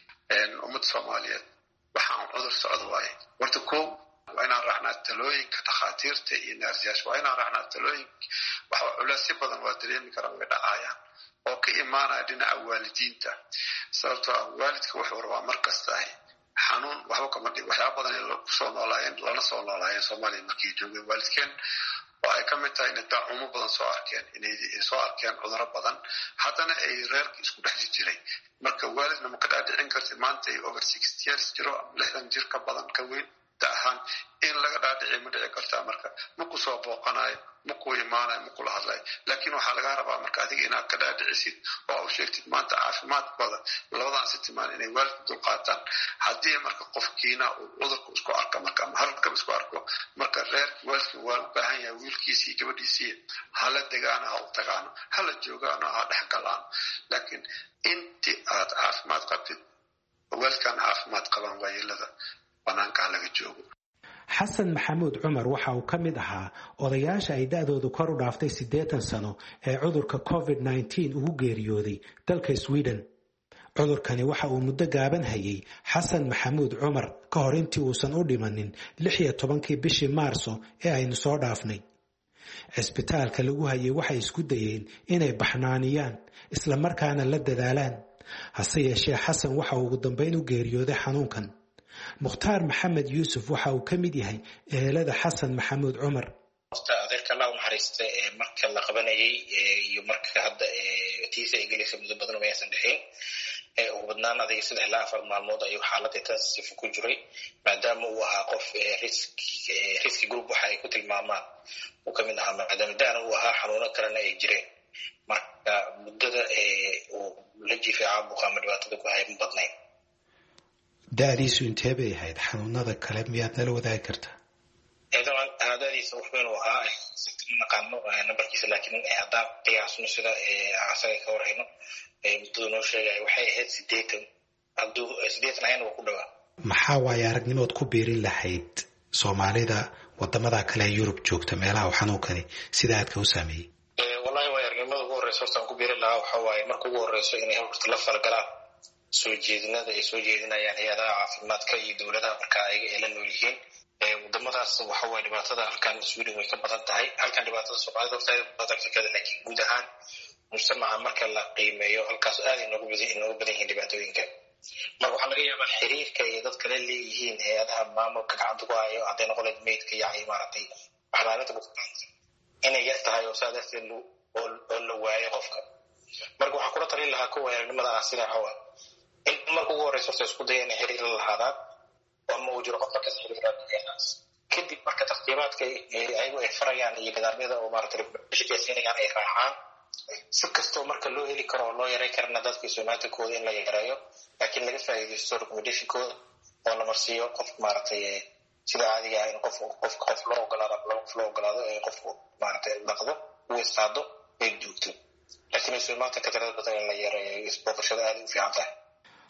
Speaker 9: ummad Soomaaliyeed waxaan cudur socdo waaye horta koow waa inaan raacnaa talooyinka dhakhaatiirta iyo neersiyaasha waa inaan raacnaa talooyinka waxa culaysyo badan waa dareemi karaan way dhacayaan oo ka imaanaya dhinaca waalidiinta sababtoo ah waalidka wuxuu rabaa mar kasta xanuun waxba kama dhig waxyaaba badan ee kusoo noolaayeen lana soo noolaayeen Soomaaliya markii joogeen waalidkeen oo ay ka mid tahay inay daacumo badan soo arkeen inay soo arkeen cudurro badan haddana ay reerka isku dhex jiray marka waalidna ma ka dhaadhicin kartid maanta ay over sixty years jiro lixdan jir ka badan ka weyn ahaan in laga dhaadhiciyo ma dhici kartaa marka ma ku soo booqanayo ma ku imaanayo ma kula hadlayo laakiin waxaa laga rabaa marka adiga inaad ka dhaadhicisid oo u sheegtid maanta caafimaadkooda labadan si timaan inay waalidka dulqaataan haddii marka qofkiina uu cudurku isku arka marka halkaba isku arko marka reerka waalidka waa u baahan yahay wiilkiisii gabadhiisii hala degaano ha u tagaano hala joogaano ha dhex galaano laakiin intii aad caafimaad qabtid waalidkan caafimaad qabaan waayeelada banaanka laga joogo
Speaker 8: xasan maxamuud cumar waxa uu ka mid ahaa odayaasha ay da'doodu kor u dhaaftay siddeetan sano ee cudurka covid nineteen ugu geeriyooday dalka Sweden cudurkani waxa uu muddo gaaban hayay xasan maxamuud cumar ka hor intii uusan u dhimanin lix iyo tobankii bishii Maarso ee aynu soo dhaafnay cisbitaalka lagu hayay waxay isku dayeen inay baxnaaniyaan isla markaana la dadaalaan hase yeeshee xasan waxa uu ugu dambeyn u geeriyooday xanuunkan mukhtaar maxamed yuusuf waxa uu ka mid yahay ehelada xasan maxamuud cumar
Speaker 10: horta adeerka allah u naxariista marka la qabanayay iyo marka hadda tiisa ay gelaysa muddo badan oo aysan dhexin ugu badnaan adiga saddex ilaa afar maalmood ayuu xaaladda intensif ku jiray maadaama uu ahaa qof riski group waxa ay ku tilmaamaan uu ka mid ahaa maadaama daana uu ahaa xanuuno kalena ay jireen marka muddada uu la jiifay caabuqa ama dhibaatada ku hayma badnayn
Speaker 8: da'diisu intee bay ahayd xanuunada kale miyaad nala wadaagi kartaa
Speaker 10: طبعا da'diisa wuxuu inuu ahaa naqaano nambarkiisa laakiin haddaan qiyaasno sida asaga ka warhayno muddada noo sheegaya waxay ahayd sideetan hadduu sideetan ayana waa ku dhawaa
Speaker 8: maxaa waaye aragnimood ku biirin lahayd soomaalida wadamada kale ee Yurub joogta meelaha uu xanuunkani sida aadka u saameeyay
Speaker 10: wallahi waa aragnimada ugu horeysa horta ku biirin lahaa waxa waaye marka ugu horeyso inay horta la falgalaan soo jeedinada ay soo jeedinayaan hay'adaha caafimaadka iyo dowladaha marka ay la nool yihiin wadamadaas waxa waaye dhibaatada halkan Sweden way ka badan tahay halkan dhibaatada Soomaalida horta ay badan tahay laakiin guud ahaan mujtamaca marka la qiimeeyo halkaas aad inoogu badan inoogu badan yihiin dhibaatooyinka marka waxaa laga yaabaa xiriirka iyo dadka la leeyihiin hay'adaha maamulka gacanta ku hayo hadday noqoleed meydka iyo ay maaragtay waxlaalinta bukaanka inay yar tahay oo saa darteed oo la waayo qofka marka waxaa kula talin lahaa kuwa aragnimada ah sida hawa in marka ugu horeyso horta isku daya inay xiriir la lahaadaan ama uu jiro qofka ka xiriiranaas kadib marka taqdiimaadka ayagu ay farayaan iyo nidaamyada oo maaragtay shaqaysiinayaan ay raacaan si kastoo marka loo heli karo oo loo yaray karana dadka Soomaalidkooda in la yareeyo laakiin laga faa'iideysto recommendation-kooda oo la marsiiyo qof maaragtay sida caadiga ah in qof qof qof loo ogolaado loo qof loo ogolaado ee qofku maaragtay dhaqdo uu istaado ay joogto laakiin Soomaalida ka tirada badan in la yareeyo isboqoshada aad u fiican tahay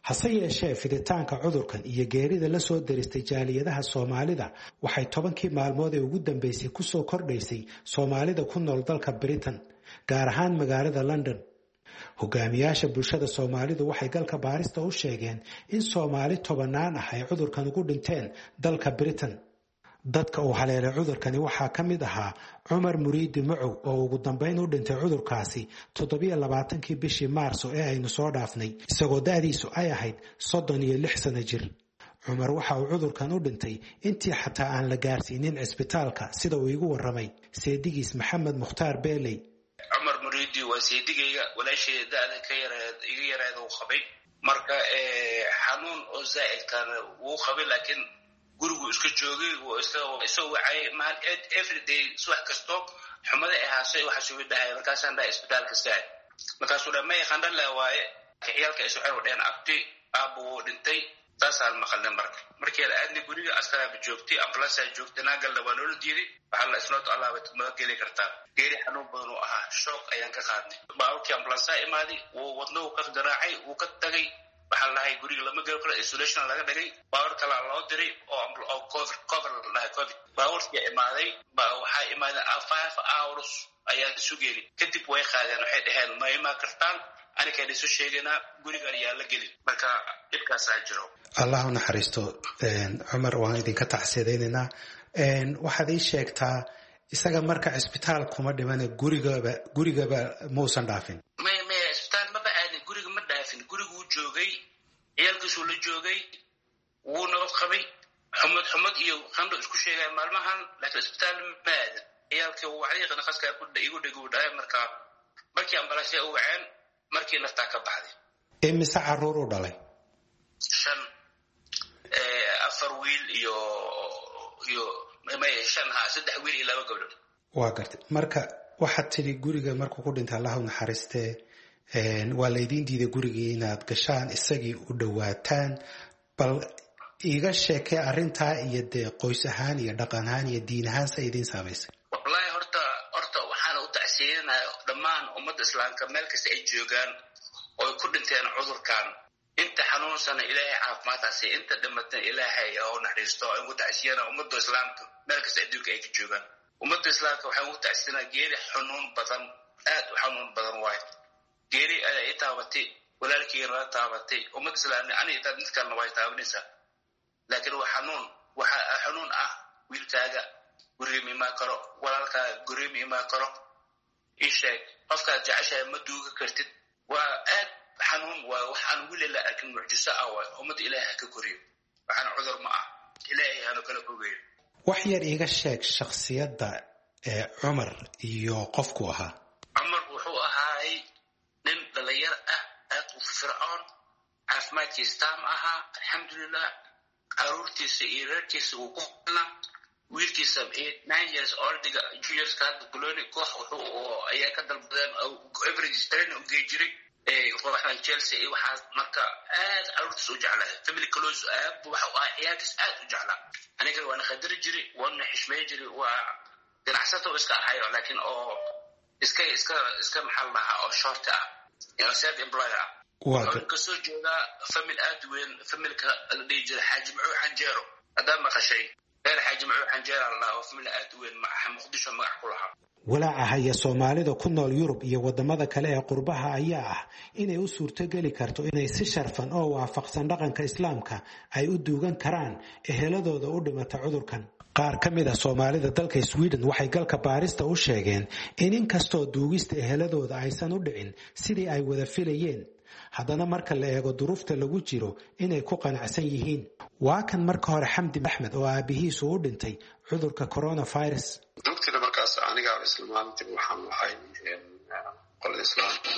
Speaker 8: hase yeeshee fiditaanka cudurkan iyo geerida la soo deristay jaaliyadaha soomaalida waxay tobankii maalmood ee ugu dambeysay kusoo kordhaysay soomaalida ku nool dalka Britain, gaar ahaan magaalada London. hogaamiyaasha bulshada Soomaalidu waxay galka baarista u sheegeen in Soomaali tobanaan ah ay cudurkan ugu dhinteen dalka Britain. dadka uu haleelay cudurkani waxaa ka mid ahaa Cumar Muriidi Macow oo ugu dambeyn u dhintay cudurkaasi toddobiyo labaatankii bishii Maarso ee aynu soo dhaafnay, isagoo da'diisu ay ahayd soddon iyo lix sano jir. Cumar waxa uu cudurkan u dhintay intii xataa aan la gaarsiinin cisbitaalka, sida uu igu warramay seedigiis Maxamed Mukhtaar Beeley.
Speaker 4: Cumar Muriidi waa seedigayga, walaashay da'da ka yareed iga yareed uu qabay, marka ee xanuun oo zaa'id kan uu qabay, laakiin gurigu iska joogay oo isagoo isagoo wacay maal every day subax kasto xumada ay haasay waxa soo dhahay markaasaan dhaa isbitaalka saad markaasuu dhamay qandhal la waaye ciyalka isoo xir wadeen abti abu dhintay taasaan maqalnay marka markii la aadnay guriga askaraab joogtay ambulance joogtay naagal la wanool diiday waxa la isnoo talaabay ma geli kartaa geeri xanuun badan oo ahaa shock ayaan ka qaadnay baawkii ambulance imaadi oo wadno ka garaacay uu ka tagay waxa la hay guriga lama geli karo, isolation laga dhigay, baawar kala loo diray oo oo cover cover la covid baawurkii imaaday baa waxa imaaday five hours ayaa sugeeri kadib way qaadeen waxay dhaheen ma ima kartaan aniga dhiso sheegana guriga ayaa la gelin, marka dhibkaas ay jiro.
Speaker 8: Allah u naxariisto. Cumar waan idinka tacsiideynaa. waxaad ii sheegtaa isaga marka isbitaal kuma dhiman gurigaba gurigaba muusan dhaafin.
Speaker 4: gurigu joogay ciyalkiisu la joogay wuu nabad qabay xumad xumad iyo qandho isku sheegay maalmahan, laakiin isbitaal ma aadan. ciyalkii uu wacdiiqna qaska ku igu dhigu dhaay marka markii ambalaasha uu waceen markii nafta ka baxday.
Speaker 8: Imise caruur u dhalay?
Speaker 4: shan ee afar wiil iyo iyo ma shan ha saddex wiil iyo laba gabdhood.
Speaker 8: waa gartay. marka waxaad tiri guriga markuu ku dhintay Allah u naxariistee waa laydin diiday gurigii inaad gashaan isagii u dhawaataan, bal iiga sheekay arrintaa iyo dee qoys ahaan iyo dhaqan ahaan iyo diin ahaan sa idin saamaysay.
Speaker 4: wallahi horta horta waxaan u tacsiinayaa dhammaan ummadda islaamka meel kasta ay joogaan oo ku dhinteen cudurkan, inta xanuunsan ilaahay caafimaadkaasi, inta dhimatay ilaahay oo naxariisto. oo ugu tacsiinayaa ummadda islaamka meel kasta adduunka ay joogaan. ummadda islaamka waxaan ugu tacsiinayaa geeri xanuun badan, aad u xanuun badan waaye. geeri ay taabatay walaalkii la taabatay umad islaamna ani inta mid kale way taabanaysaa, laakiin waa xanuun waxa xanuun ah wiilkaaga guriga ma karo, walaalka guriga ma karo, isheeg qofka jacayl ma duuga kartid. waa aad xanuun waa waxaan wili la arkin mucjiso ah waa umad ilaahay ka koriyo, waxaan cudur ma ah ilaahay aanu kala fogeeyo.
Speaker 8: wax yar iiga sheeg shakhsiyadda ee Cumar iyo qofku ahaa.
Speaker 4: Cumar wuxuu ahaay nin dhalinyar ah aad u fircoon, caafimaadkiisa taam ahaa alxamdulillah, caruurtiisa iyo reerkiisa uu ku filnaa, wiilkiisa nine years oldiga juniors ka hadda Bologna koox wuxuu ayaa ka dalbadeen average training u geejiray kooxda Chelsea iyo waxaa marka aad caruurtiisa u jeclaa, family close aad waxa uu ahaa ciyaalkiisa aad u jeclaa. aniga waan qadari jiray waan xishmeey jiray, waa ganacsato iska ahayo laakiin oo iska iska iska maxal laha oo short ah iyo self employer. waa ka soo jeeda family aad weyn, familka la dhigi jiray Xaaji Macu Xanjeero. haddaan maqashay reer Xaaji Macu Xanjeero la oo family aad weyn ma Muqdisho magac ku lahaa.
Speaker 8: walaaca haya Soomaalida ku nool Yurub iyo wadamada kale ee qurbaha ayaa ah inay u suurtageli karto inay si sharfan oo waafaqsan dhaqanka Islaamka ay u duugan karaan eheladooda u dhimata cudurkan. qaar ka mid ah Soomaalida dalka Sweden waxay galka baarista u sheegeen in inkastoo duugista eheladooda aysan u dhicin sidii ay wada filayeen, haddana marka la eego duruufta lagu jiro inay ku qanacsan yihiin. waa kan marka hore Xamdi Axmed oo aabihiisu u dhintay cudurka coronavirus.
Speaker 9: dugtiga markaas aniga islaamti waxaan waxay qolada islaamka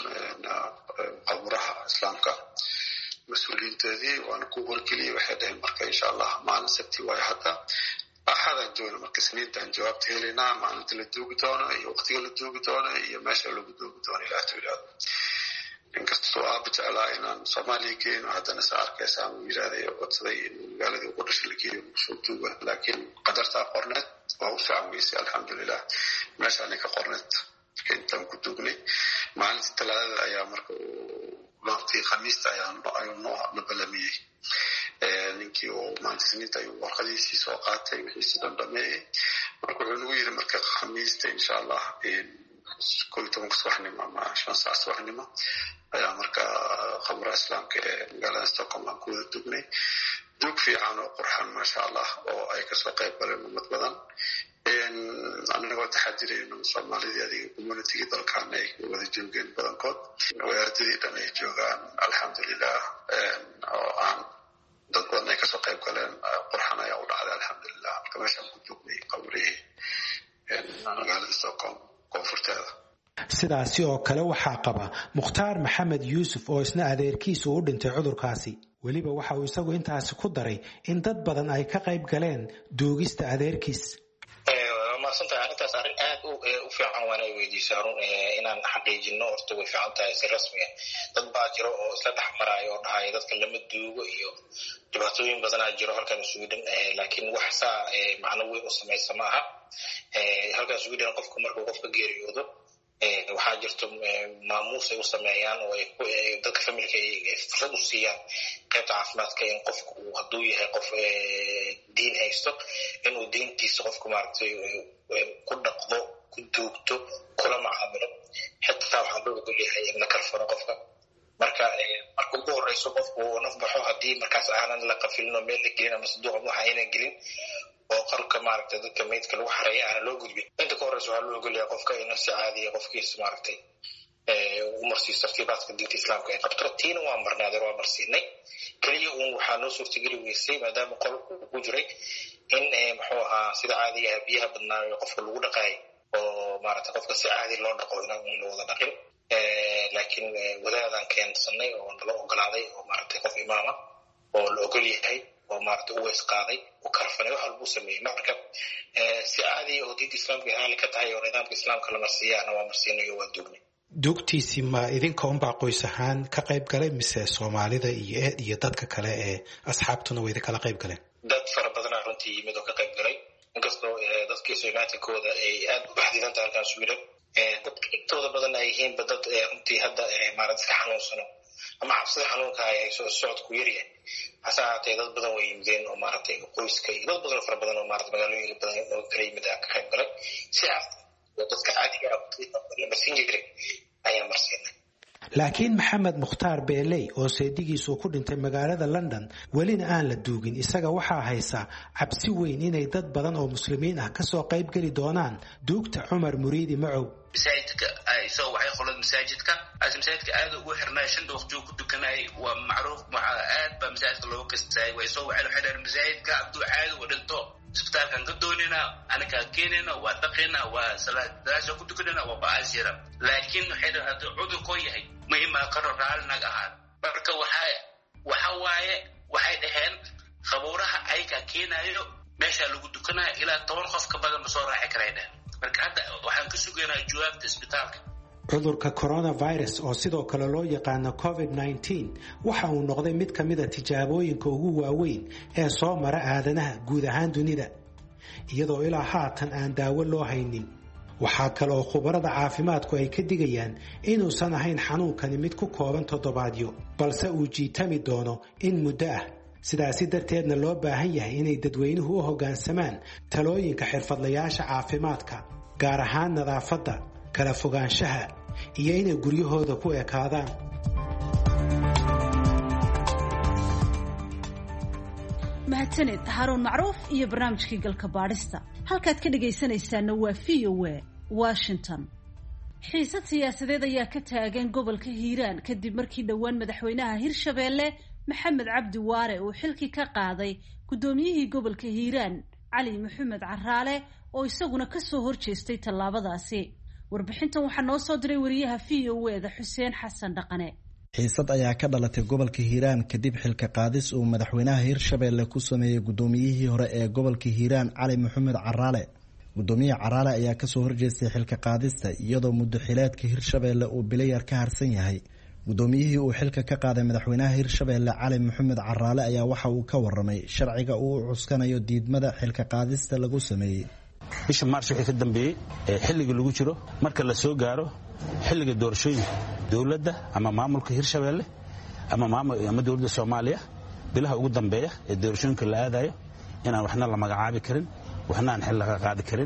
Speaker 9: qabraha islaamka mas'uuliyiinteedii waan ku wargeliyay, waxay dhahay marka insha Allah maalin sabti way hadda axadan joogna marka isniintan jawaabta helaynaa, maalinta la duugi doono iyo waqtiga la duugi doono iyo meesha lagu duugi doono ilaa tuulaado. inkastoo aaba jeclaa inaan Soomaaliya geeno, haddana sa arkaysaa uu yidhaahday codsaday in magaaladii ugu dhashay la geeyo soo duuga, laakiin qadartaa qorneed waa u fiican weysay alxamdulilah meeshaani ka qorneed. marka intaan ku dugnay maalintii talaadada ayaa marka waqtii khamiista ayaan ayuu noo nabalamiyey ninkii oo maalinta siniinta ayuu warqadiisii soo qaatay wixiisi dhan dhameeyey marka wuxuu nagu yidhi marka khamiista insha allah kow iyo tobanka subaxnimo ama shan saac subaxnimo ayaa marka khamra islaamka ee magaalada stockholm aan ku wada dugnay dug fiican oo qurxan maasha allah oo ay kasoo qayb galeen ummad badan anagoo taxadirayno soomaalidii adiga communitygii dalkaan ay wada joogeen badankood weerdadii dhan ay joogaan alxamdulilah oo aan dad badan ay kasoo qayb galeen qurxan ayaa u dhacday alxamdulilah marka meeshaan ku joognay qabrihii magaalada stockholm koonfurteeda.
Speaker 8: sidaasi oo kale waxaa qaba mukhtaar maxamed yuusuf oo isna adeerkiisu u dhintay cudurkaasi weliba waxa uu isagu intaasi ku daray in dad badan ay ka qayb galeen duugista adeerkiis.
Speaker 10: maasanta arrintaas arrin aad u fiican waana weydiisay arun inaan xaqiijino horta way fiican tahay si rasmi ah dad baa jiro oo isla dhex maraayo oo dhahaya dadka lama duugo iyo dhibaatooyin badanaa jiro halkan Sweden laakiin wax saa macno weyn u samaysa ma aha halkan Sweden qofku markuu qofka geeriyoodo waxaa jirto maamuus ay u sameeyaan oo ay dadka familka ay fursad u siiyaan qaybta caafimaadka in qofku hadduu yahay qof diin haysto inuu diintiisa qofku maaragtay ku dhaqdo ku duugto kula macaamilo xitaa waxaa loo ogol yahay in la karfano qofka marka marka ugu horeyso qofku naf baxo haddii markaas aanan la qafilin oo meel la gelin ama saduuqa waxa aynan gelin oo qalka maaragtay dadka meydka lagu xareeyo aan loo gudbin inta ka horeyso waxaa loo ogol yahay qofka inuu si caadiya qofkiisa maaragtay u marsiiyo tartiibaadka diinta islaamka ee qabto tiina waa marnaaday waa marsiinay kaliya uun waxaa noo suurtageli weysay maadaama qol ku jiray in muxuu ahaa sida caadiga ah biyaha badnaayo qofka lagu dhaqaayo oo maaragtay qofka si caadi loo dhaqo inaan la wada dhaqin laakiin wadaadaan keensanay oo nala ogolaaday oo maaragtay qof imaama oo la ogol yahay oo maaragtay u weys qaaday u karfanay wax walbuu sameeyey marka si caadi oo diinta islaamka haali ka tahay oo nidaamka islaamka la marsiiyaana waa marsiinayo waa duugnay.
Speaker 8: dugtiisi ma idinka unbaa qoys ahaan ka qayb galay mise soomaalida iyo eed iyo dadka kale ee asxaabtuna way kala qayb galeen?
Speaker 10: dad fara badan runtii yimid oo ka qayb galay inkastoo dadkiisa united-kooda ay aad u baxdidan tahay halkan Sweden dadka intooda badan ay yihiin dad runtii hadda maaragtay iska xanuunsano ama cabsida xanuunka ay hayso socodku yaryahay hase ahaatee dad badan way yimideen oo maaragtay qoyska iyo dad badan fara badan oo maaragtay magaalooyinka badan oo kala yimid ka qayb galay si dadka caadiga ah la marsiin jiray ayaa marsiinay.
Speaker 8: laakiin maxamed mukhtaar beeley oo seedigiisu ku dhintay magaalada London welina aan la duugin isaga waxaa haysa cabsi weyn inay dad badan oo muslimiin ah kasoo qayb gali doonaan duugta Cumar Muriidi Macow.
Speaker 4: masaajidka ay soo waxay qolad masaajidka as masaajidka aad ugu xirnaa shan waqti ku dukanay waa macruuf aad ba masaajidka loo kastay way soo waxay xidhan masaajidka abdu caadi u dhinto isbitaalkan ka doonina anaga keenina waa dhaqina waa salaad daasha ku dukanina waa baasira laakiin waxay hadda cudur ko yahay muhiim ah qaro raalnaga ah marka waxa waxa waaye waxay dhaheen khabuuraha ay ka keenayo meesha lagu dukanaa ilaa toban qof ka badan soo raaci karayna marka hadda waxaan ka sugaynaa jawaabta isbitaalka.
Speaker 8: cudurka coronavirus oo sidoo kale loo yaqaano covid nineteen waxa uu noqday mid ka mid ah tijaabooyinka ugu waaweyn ee soo mara aadanaha guud ahaan dunida iyadoo ilaa haatan aan daawo loo haynin. waxaa kale oo khubarada caafimaadku ay ka digayaan inuusan ahayn xanuunkani mid ku kooban toddobaadyo balse uu jiitami doono in muddo ah sidaasi darteedna loo baahan yahay inay dadweynuhu u hoggaansamaan talooyinka xirfadlayaasha caafimaadka gaar ahaan nadaafadda kala fogaanshaha iyo inay guryahooda ku ekaadaan.
Speaker 2: mahadsaned Haroon Macruuf iyo barnaamijkii galka baadhista halkaad ka dhagaysanaysaana waa V O A Washington. xiisad siyaasadeed ayaa ka taagan gobolka Hiiraan kadib markii dhawaan madaxweynaha Hirshabeelle Maxamed Cabdi Waare uu xilki ka qaaday gudoomiyihii gobolka Hiiraan Cali Maxamed Caraale oo isaguna ka soo horjeestay tallaabadaasi. warbixintan waxaa noo soo diray wariyaha V O A da Xuseen Xasan Dhaqane.
Speaker 11: xiisad ayaa ka dhalatay gobolka Hiiraan kadib xilka qaadis uu madaxweynaha Hirshabeelle ku sameeyay gudoomiyihii hore ee gobolka Hiiraan Cali Maxamed Caraale. gudoomiyaha Caraale ayaa ka soo horjeestay xilka qaadista iyadoo muddo xileedka Hirshabeelle uu bilayar ka harsan yahay. gudoomiyihii uu xilka ka qaaday madaxweynaha Hirshabeelle Cali Maxamed Caraale ayaa waxa uu ka waramay sharciga uu cuskanayo diidmada xilka qaadista lagu sameeyay.
Speaker 3: bisha maars wixii ka dambeeyey xilliga lagu jiro marka la soo gaaro xilliga doorashooyinka dawladda ama maamulka Hirshabeelle ama maamul ama dawladda Soomaaliya bilaha ugu dambeeya ee doorashooyinka la aadayo inaan waxna la magacaabi karin waxna aan xil laga qaadi karin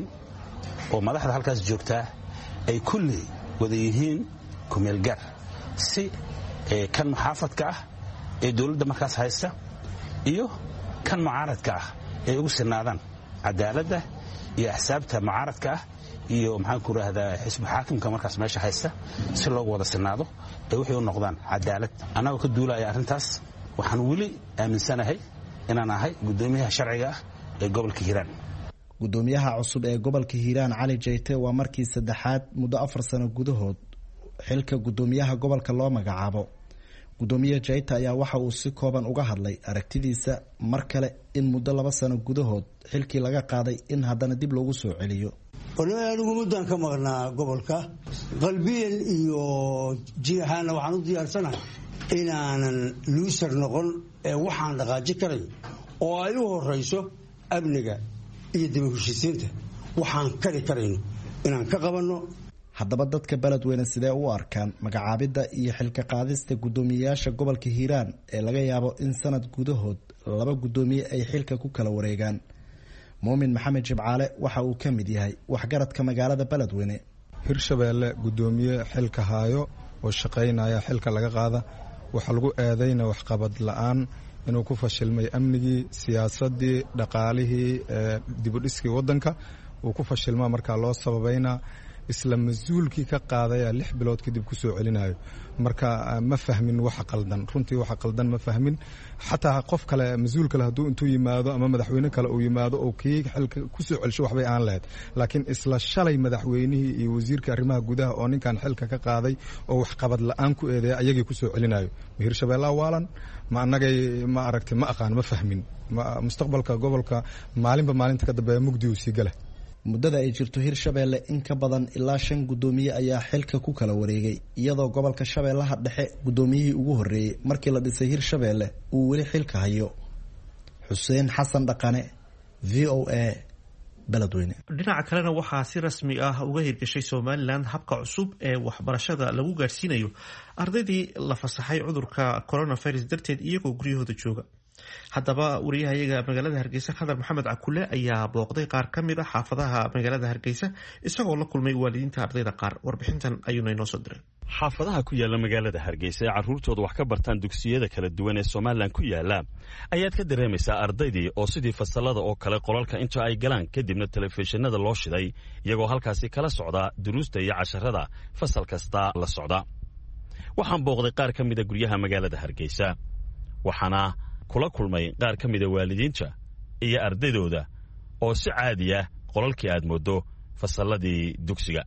Speaker 3: oo madaxda halkaas joogtaa ay kulli wada yihiin kumeel gaar si kan muxaafadka ah ee dawladda markaas haysta iyo kan mucaaradka ah ay ugu sinaadaan cadaaladda iyo xisaabta mucaaradka ah iyo maxaan ku raahdaa xisbi xaakimka markaas meesha haysta si loogu wada sinaado ay wixii u noqdaan cadaalad anagoo ka duulaya arrintaas waxaan weli aaminsanahay inaan ahay gudoomiyaha sharciga ah ee gobolka Hiiraan
Speaker 11: gudoomiyaha cusub ee gobolka Hiiraan Cali Jeyte waa markii saddexaad muddo afar sano gudahood xilka gudoomiyaha gobolka loo magacaabo gudoomiyaha Jeyte ayaa waxa uu si kooban uga hadlay aragtidiisa mar kale in muddo laba sano gudahood xilkii laga qaaday in haddana dib loogu soo celiyo
Speaker 12: walaal anigu muddan ka maqnaa gobolka qalbiyan iyo jihaana waxaan u diyaarsanahay inaanan luusar noqon ee waxaan dhaqaaji karay oo ay u horeyso amniga iyo dib u heshiisiinta waxaan kari karayno inaan ka qabanno
Speaker 11: haddaba dadka beledweyne sidee u arkaan magacaabidda iyo xilka qaadista guddoomiyeyaasha gobolka Hiiraan ee laga yaabo in sanad gudahood laba guddoomiye ay xilka ku kala wareegaan Muumin Maxamed Jibcaale waxa uu ka mid yahay waxgaradka magaalada beledweyne
Speaker 13: Hirshabeelle guddoomiye xilka haayo oo shaqeynaya xilka laga qaada waxa lagu eedeyna wax qabad la'aan inuu ku fashilmay amnigii siyaasadii dhaqaalihii dib u dhiskii wadanka uu ku fashilmaa marka loo sababayna isla masuulkii ka qaadaya lix bilood kadib ku soo celinayo marka ma fahmin waxa qaldan runtii waxa qaldan ma fahmin xataa qof kale masuul kale haduu intuu yimaado ama madaxweyne kale uu yimaado oo kii xilka ku soo celsho waxbay aan lahayd laakiin isla shalay madaxweynihii iyo wasiirka arrimaha gudaha oo ninkan xilka ka qaaday oo wax qabad la'aan ku eedeeyay ayagii ku soo celinayo Hirshabeelle waalan ma anagay ma aragtay ma aqaan ma fahmin mustaqbalka gobolka maalinba maalinta ka dambeeya mugdi uu sii galay
Speaker 11: muddada ay jirto Hirshabeelle in ka badan ilaa shan gudoomiye ayaa xilka ku kala wareegay iyadoo gobolka Shabeellaha dhexe gudoomiyihii ugu horeeyay markii la dhisay Hirshabeelle uu weli xilka hayo Xuseen Xasan Dhaqane V O A beledweyne
Speaker 1: dhinaca kalena waxaa si rasmi ah uga hirgashay Somaliland habka cusub ee waxbarashada lagu gaarsiinayo ardaydii la fasaxay cudurka coronavirus darteed iyagoo guryahooda jooga haddaba wariyahayaga magaalada Hargeysa Khadar Maxamed Cakule ayaa booqday qaar ka mid ah xaafadaha magaalada Hargeysa isagoo la kulmay waalidiinta ardayda qaar warbixintan ayuuna inoo soo diray
Speaker 14: xaafadaha ku yaala magaalada Hargeysa ee carruurtooda wax ka bartaan dugsiyada kala duwan ee Somaliland ku yaala ayaad ka dareemaysaa ardaydii oo sidii fasalada oo kale qolalka inta ay galaan kadibna telefishinada loo shiday iyagoo halkaasi kala socda duruusta iyo casharada fasal kasta la socda waxaan booqday qaar ka mid ah guryaha magaalada Hargeysa waxaana kula kulmay qaar ka mid ah waalidiinta iyo ardaydooda oo si caadi ah qolalkii aad moodo fasaladii dugsiga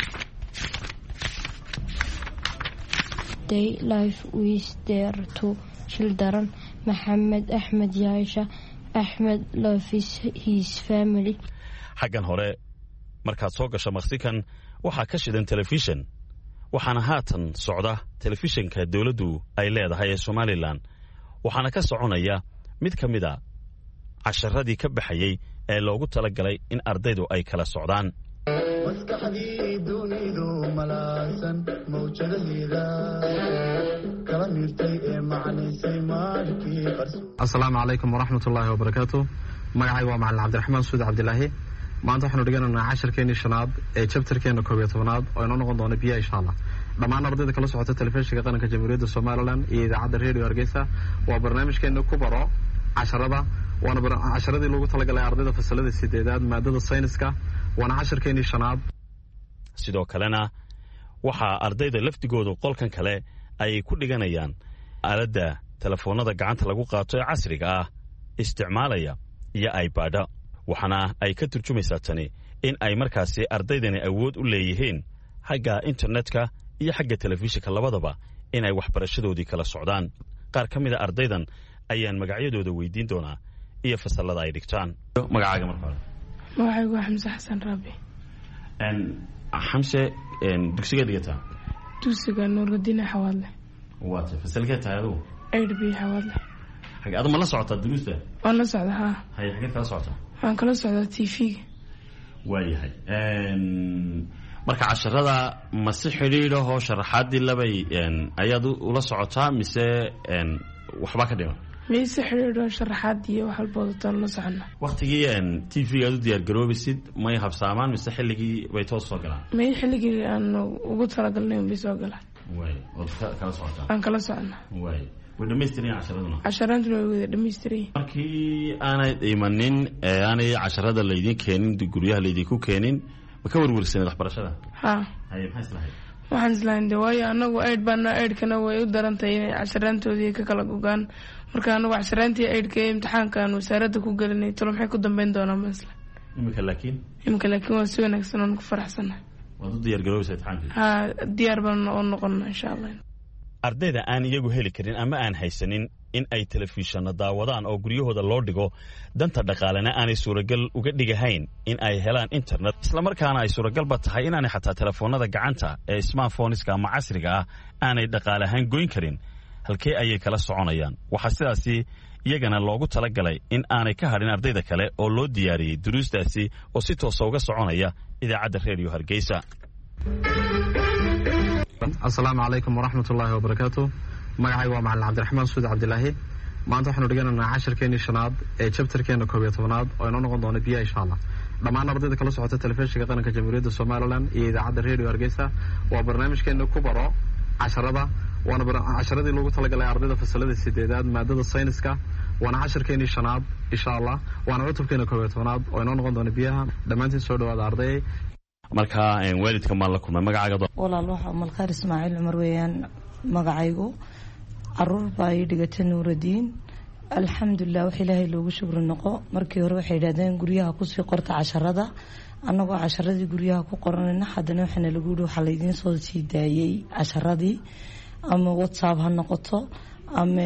Speaker 15: Day life with their two children Mohammed Ahmed Yaisha Ahmed loves his family
Speaker 14: xaggan hore markaad soo gasho maqsikan waxaa ka shidan telefishin waxaana haatan socda telefishinka dawladdu ay leedahay ee Somaliland waxaana ka soconaya mid ka mid ah casharadii ka baxayay ee loogu talagalay in ardaydu ay kala socdaan
Speaker 16: maskaxdii dunidu malaasan mawjadaheeda kala mirtay ee macnaysay maalkii qarso
Speaker 17: assalaamu calaykum waraxmatullaahi wabarakaatu magacaygu waa macalin cabdiraxmaan suud cabdilaahi maanta waxaanu dhiganaynaa casharkeenii shanaad ee jabtarkeena koob iyo tobanaad oo inoo noqon doona biya insha allah dhammaan ardayda kala socota telefishinka qaranka jamhuuriyadda Somaliland iyo idaacadda radio Hargeysa waa barnaamijkeena ku baro casharada waana casharadii loogu talagalay ardayda fasalada sideedaad maadada sayniska waana casharkeenii shanaad
Speaker 14: sidoo kalena waxa ardayda laftigoodu qolkan kale ay ku dhiganayaan aaladda telefoonada gacanta lagu qaato ee casriga ah isticmaalaya iyo iPad waxaana ay ka turjumaysaa tani in ay markaasi ardaydani awood u leeyihiin xagga internetka iyo xagga telefishinka labadaba in ay waxbarashadoodii kala socdaan qaar ka mid ah ardaydan ayaan magacyadooda weydiin doonaa iyo fasalada ay dhigtaan magacaaga marka hore
Speaker 18: magacaygu waa Xamse Xasan Rabi
Speaker 14: en Xamse en dugsiga dhigata
Speaker 18: dugsiga Nuruddin Xawaadle
Speaker 14: waata fasalka taayadu
Speaker 18: A B Xawaadle
Speaker 14: xagga aad ma la socotaa duruusta
Speaker 18: waan la socdaa ha
Speaker 14: hay xagga kala socotaa
Speaker 18: waan kala socdaa T V
Speaker 14: waayahay marka casharada ma si xidhiidhahoo sharaxaadii labay ayaad ula socotaa mise waxba ka dhiman
Speaker 18: mise xidhiidho sharaxaad iyo wax walboodataan la socona
Speaker 14: waktigii t v aad u diyaar garoobaysid may habsaamaan mise xilligii bay toos soo galaan
Speaker 18: may xilligii aan ugu talagalnay bay soo galaan
Speaker 14: waay ood kala socotaa
Speaker 18: aan kala socona
Speaker 14: waay way dhammaystiran casharaduna
Speaker 18: casharaduna way wada dhammaystiran
Speaker 14: markii aanay imanin aanay casharada laydin keenin guryaha laydinku keenin ma ka warwarsaned waxbarashada
Speaker 18: ha
Speaker 14: haye maxaa islahayd
Speaker 18: waxaan islahayn de waayo anagu aid baana aidkana way u darantahay inay casharaantoodii ka kala gogaan marka anagu casharaantii aidka ee imtixaankaan wasaaradda ku gelinay talo maxay ku dambeyn doonaa masla
Speaker 14: imika laakiin
Speaker 18: imika laakiin waa si wanaagsan oon ku faraxsanahay
Speaker 14: waad u diyaar garoobaysaa imtixaankii
Speaker 18: ha diyaar baan oo noqonna insha allah
Speaker 14: ardayda aan iyagu heli karin ama aan haysanin in ay telefishanno daawadaan oo guryahooda loo dhigo danta dhaqaalena aanay suuragal uga dhigahayn in ay helaan internet islamarkaana ay suuragalba tahay inaanay xataa telefoonnada gacanta ee smartphoneska ama casriga ah aanay dhaqaale ahaan goyn karin halkee ayay kala soconayaan waxaa sidaasi iyagana loogu talagalay in aanay ka hadhin ardayda kale oo loo diyaariyey duruustaasi oo si toosa uga soconaya idaacadda reediyo hargeysa.
Speaker 17: asalaamu calaykum waraxmatullaahi wabarakaatu. magacayga waa macalin cabdiraxmaan suud cabdilaahi. maanta waxaanu dhiganaynaa cashirkeenii shanaad ee jabtarkeena koob iyo tobanaad oo inoo noqon doona biya insha allah. dhammaan ardayda kala socota telefishinka qaranka jamhuuriyadda somalilan iyo idaacadda reediyo hargeysa waa barnaamijkeena ku baro casharada waana casharadii loogu talagalay ardayda fasalada sideedaad maadada sayniska waana cashirkeenii shanaad insha allah waana cutubkeena koob iyo tobanaad oo inoo noqon doona biyaha. dhammaantiin soo dhawaada ardayay.
Speaker 14: marka waalidka maa la kulmay magacaaga
Speaker 19: walaal waxa malkaar ismaaciil cumar weeyaan magacaygu. caruur baa ii dhigata nuuradiin alxamdulilah wax ilaahay loogu shukri noqo. markii hore waxay yidhahdeen guryaha kusii qorta casharada annagoo casharadii guryaha ku qoranayna haddana waxaana lagu yihi waxaa laydiin soo sii daayey casharadii ama whatsapp ha noqoto ama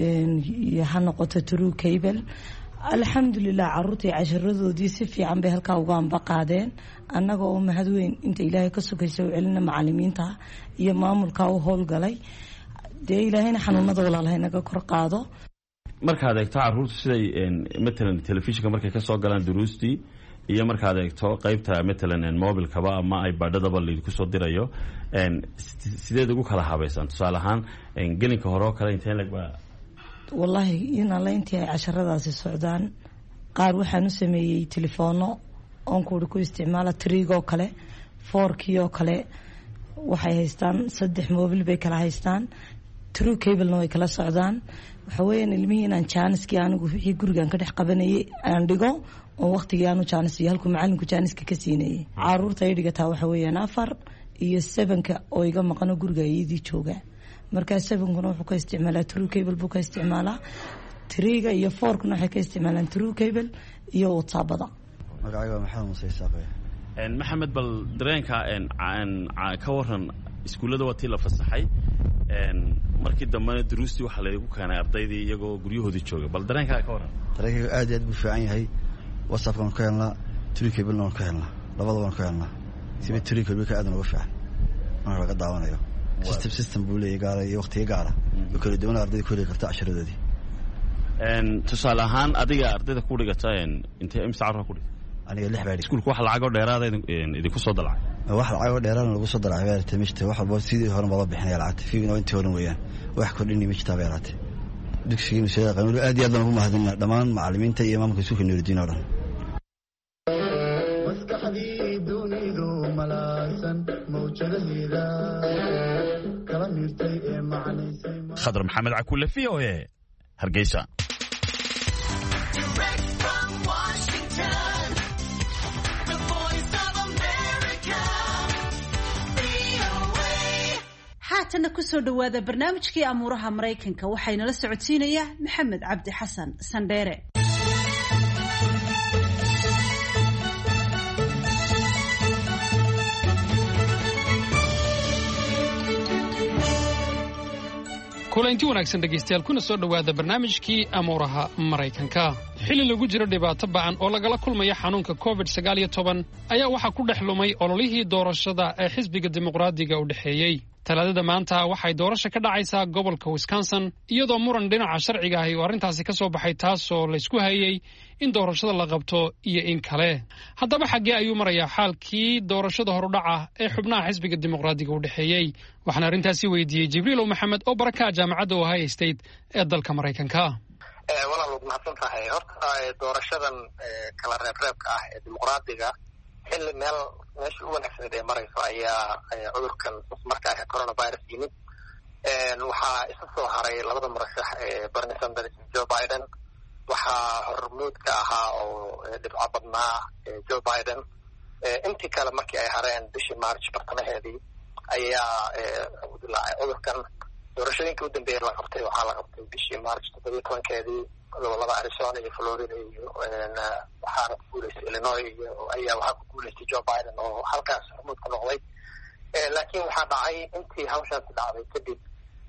Speaker 19: ha noqoto true cable. alxamdulilah caruurtai casharadoodii si fiican bay halkaa uga amba qaadeen annaga oo mahad weyn inta ilaahay ka sugaysa u celina macalimiinta iyo maamulkaa u howlgalay dee ilaahayna xanuunada walaalahay naga kor qaado.
Speaker 14: markaad eegto caruurtu siday matalan telefishinka markay ka soo galaan duruustii iyo markaad eegto qaybta matalan mobilkaba ama ibadhadaba laydinku soo dirayo sideed ugu kala habaysan tusaale ahaan gelinka hore oo kale inteen lag baa
Speaker 19: wallaahi in alla intii ay casharadaasi socdaan qaar waxaan u sameeyey telefoono oonkuuri ku isticmaala triigoo kale foorkiioo kale waxay haystaan saddex mobil bay kala haystaan true cablena way kala socdaan. waxa weeyaan ilmihii inaan jaaniskii anigu wixii gurigaan ka dhex qabanayay aan dhigo oo waqtigii aanu jaanis iyo halkuu macalinku jaaniska ka siinayay. caruurta ay dhigataa waxa weeyaan afar iyo sebanka oo iga maqano guriga iyadii jooga markaa sebankuna wuxuu ka isticmaalaa true cable buu ka isticmaalaa triga iyo fourkuna waxay ka isticmaalaan true cable iyo whatsappada.
Speaker 20: magacayga waa maxamed muuse isaaqe.
Speaker 14: maxamed bal dareenka ka waran iskuullada waa tii la fasaxay markii dambena duruustii waxaa laygu keenay ardaydii iyagoo guryahoodii jooga bal dareenkaa ka waran.
Speaker 20: dareenkayga aad iyo aad buu fiican yahay. whatsappka waan ka helnaa true cablena waan ka helnaa labada waan ka helnaa siba true cable ka aadan uga fiican marka laga daawanayo system system buu leeyahay gaara iyo waqtiga gaara oo kala duwan ardayda ku heli karta casharadoodii.
Speaker 14: tusaale ahaan adiga ardayda ku dhigata intee imsa carruur ku dhigta
Speaker 20: aniga lix baa
Speaker 14: iskuulka wax lacagoo dheeraada idinku soo dalacay
Speaker 20: wax lacagoo dheeraada lagu soo dalacay baa ratay mishta wax walba sidii hore baba bixinaya lacagta fiigna intii hore weeyaan wax kordhin mishta baa ratay dugsiga nusayda qanuul aad iyo aad baan ugu mahadinaa dhammaan macallimiinta iyo maamulka iskuulka nuuridiin oo dhan.
Speaker 16: maskaxdii dunidu malaasan mawjadaheeda kala miirtay ee macnaysay
Speaker 14: khadar maxamed cakuule v o a hargeysa.
Speaker 2: haatana kusoo dhawaada barnaamijkii amuuraha maraykanka waxaynala socodsiinaya maxamed cabdi xasan sandheere.
Speaker 21: kulanti wanaagsan dhegaystayaal kuna soo dhowaada barnaamijkii amuuraha maraykanka. xilli lagu jiro dhibaato ba'an oo lagala kulmaya xanuunka covid sagaal iyo toban ayaa waxaa ku dhex lumay ololihii doorashada ee xisbiga dimuqraadiga u dhexeeyey talaadada maanta waxay doorasho ka dhacaysaa gobolka Wisconsin iyadoo muran dhinaca sharciga ah oo arrintaasi ka soo baxay taasoo la isku hayay in doorashada la qabto iyo in kale haddaba xaggee ayuu marayaa xaalkii doorashada horudhaca ee xubnaha xisbiga dimuqraadiga u dhexeeyey waxaan arrintaasi weydiiyey Jibriil Maxamed oo baraka jaamacadda Ohio State ee dalka Mareykanka
Speaker 22: walaal waad mahadsan tahay horta doorashadan kala reebreebka ah ee dimuqraadiga xilli meel meesha u wanaagsan ee marayso ayaa cudurkan markaa ah coronavirus yimid waxaa isa soo haray labada murashax ee Bernie Sanders iyo Joe Biden waxaa hormuud ka ahaa oo dhibco badnaa Joe Biden intii kale markii ay hareen bishii March bartamaheedii ayaa cudurkan doorashooyinka u dambeeyay la qabtay waxaa la qabtay bishii March toddoba iyo tobankeedii gobolada Arizona iyo Florida iyo waxaana ku guuleystay Illinois iyo ayaa waxaa ku guuleystay Joe Biden oo halkaas hormuud ka noqday laakiin waxaa dhacay intii hawshaasi dhacday kadib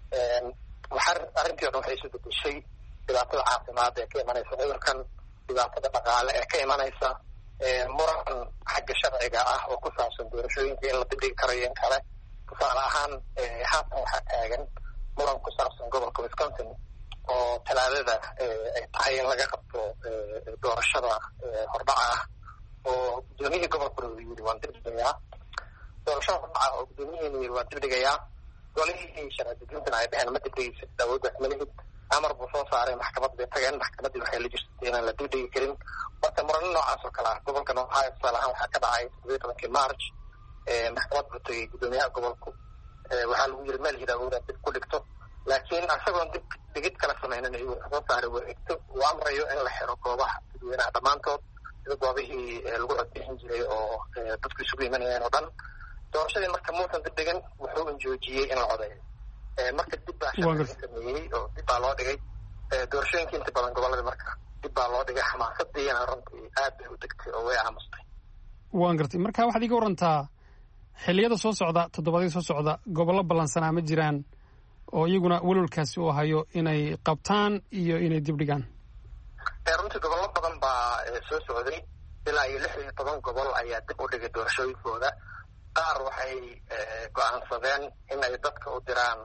Speaker 22: waxaa arrintii oo dhan waxay isu bedeshay dhibaatada caafimaad ee ka imanaysa cudurkan dhibaatada dhaqaale ee ka imanaysa muran xagga sharciga ah oo ku saabsan doorashooyinka in la dibdhigi karayo in kale tusaale ahaan haatan waxaa taagan muran ku saabsan gobolka Wisconsin oo talaadada ay tahay in laga qabto doorashada hordhaca ah oo gudoomiyihii gobolka uu yidhi waan dibdhigayaa doorashada hordhaca oo gudoomiyihii yidhi waan dibdhigayaa golihii sharci dejintana ay dheheen ma dibdhigaysid awooddaas ma lihid amar buu soo saaray maxkamad bay tageen maxkamaddii waxay la jirtay inaan la dibdhigi karin marka murano noocaas oo kale ah gobolkan Ohio tusaale ahaan waxaa ka dhacay toddoba iyo tobankii March maxkamad buu tagay gudoomiyaha gobolku waxaa lagu yiri meel hidaawoodaan dib ku dhigto laakiin asagoon dib dhigid kala samaynan ayuu soo saaray wareegto uu amrayo in la xiro goobaha dadweynaha dhammaantood sida goobihii lagu codbixin jiray oo dadku isugu imanayeen oo dhan doorashadii marka muusan dib dhigin wuxuu joojiyey in la codeeyo marka dib baa shaqada sameeyey oo dib baa loo dhigay doorashooyinka inta badan gobolada marka dib baa loo dhigay xamaasadiina runtii aad bay u degtay oo way aamustay
Speaker 21: waan gartay marka waxaad iga warantaa xilliyada soo socda toddobadii soo socda gobollo ballansanaa ma jiraan oo iyaguna walwalkaasi uu hayo inay qabtaan iyo inay dib dhigaan
Speaker 22: runtii gobollo badan baa soo socday ilaa iyo lix iyo toban gobol ayaa dib u dhigay doorashooyinkooda qaar waxay go-aansadeen in ay dadka u diraan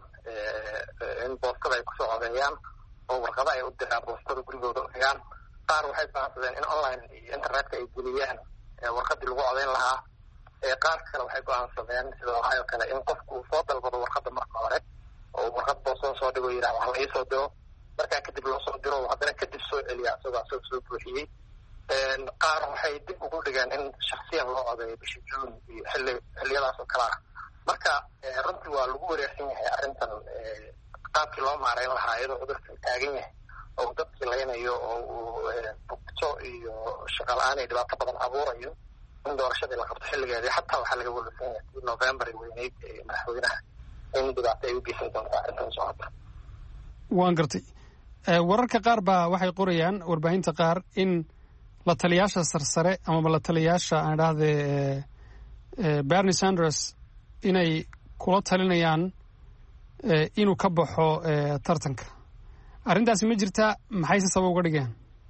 Speaker 22: in boostada ay kusoo codeeyaan oo warqada ay u diraan boostada gurigooda u dhigaan qaar waxay go-aansadeen in online iyo internetka ay geliyaan warqadii lagu codeyn lahaa qaar kale waxay go-aansadeen sida ohio kale in qofku uu soo dalbado warqada marka hore oo warqad boostada soo dhigo yidhaha wax la iisoo diro markaa kadib loo soo diro haddana kadib soo celiya isagoo asagoo soo buuxiyey qaar waxay dib ugu dhigeen in shaksiyan loo codeeyo bisha juun iyo xilli xilliyadaas oo kale ah marka runtii waa lagu wareersan yahay arrintan qaabkii loo maareyn lahaa iyadoo cudurka taagan yahay oo dadkii laynayo oo uu bugto iyo shaqa la-aan iyo dhibaato badan abuurayo in doorashadii la qabto xilligeedii xataa waxaa laga walwalsan yahay si november weyneyd ee madaxweynaha in dhibaato ay u geysan doonto arrintan socota
Speaker 21: waan gartay wararka qaar baa waxay qorayaan warbaahinta qaar in la taliyaasha sarsare amaba la taliyaasha aan idhaahdee Bernie Sanders inay kula talinayaan inuu ka baxo tartanka arrintaasi ma jirtaa maxayse sabab uga dhigeen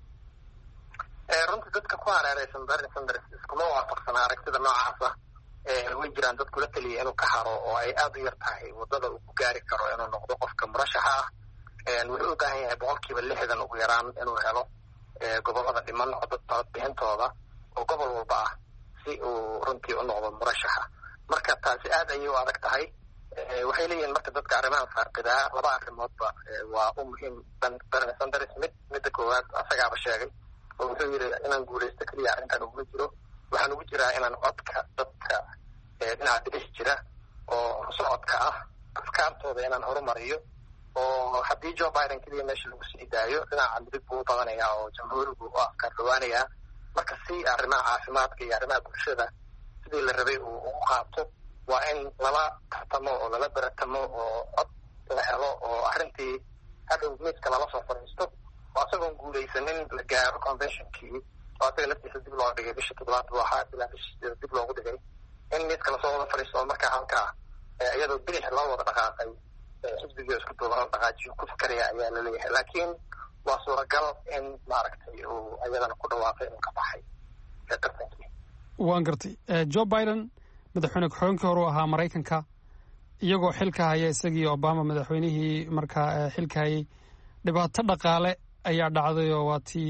Speaker 22: runtii dadka ku hareereysan Bernie Sanders iskuma waafaqsana aragtida noocaasa way jiraan dad kula taliya inuu ka haro oo ay aada u yar tahay waddada uu ku gaari karo inuu noqdo qofka murashaxa ah wuxuu u baahan yahay boqolkiiba lixdan ugu yaraan inuu helo gobolada dhiman codbixintooda oo gobol walba ah si uu runtii u noqdo murashaxa marka taasi aad ayay u adag tahay waxay leeyihiin marka dadka arrimaha faaqidaa laba arrimoodba waa u muhiim Bernie Sanders mid midda koowaad asagaaba sheegay oo wuxuu yidhi inaan guulaysto keliya arrintan uguma jiro waxaan ugu jiraa inaan codka dadka dhinaca bidix jira oo socodka ah afkaartooda inaan horumariyo oo haddii Joe Biden keliya meesha lagu sii daayo dhinaca midig buu u badanayaa oo jamhuurigu u afkaar dhawaanayaa marka si arrimaha caafimaadka iyo arrimaha bulshada sidii la rabay uu ugu qaato waa in lala tartamo oo lala baratamo oo cod la helo oo arrintii hadhow miiska lala soo fadhiisto oo asagoon guulaysanin la gaaro conventionkii oo asaga laftiisa dib loo dhigay bisha toddobaad buu ahaa ilaa bisha dib loogu dhigay in miiska lasoo wada fadhiisto oo markaa halkaa iyadoo bidix loo wada dhaqaaqay xisbigii isku duuban dhaqaajiyo ku fikaraya ayaa laleeyahay laakiin waa suuragal in maaragtay uu ayadana ku dhawaaqay inuu ka baxay tartankii.
Speaker 21: waan gartay joe biden madaxweyne ku-xigeenkii hore u ahaa maraykanka iyagoo xilka haya isagii obama madaxweynihii markaa xilka hayay dhibaato dhaqaale ayaa dhacday oo waa tii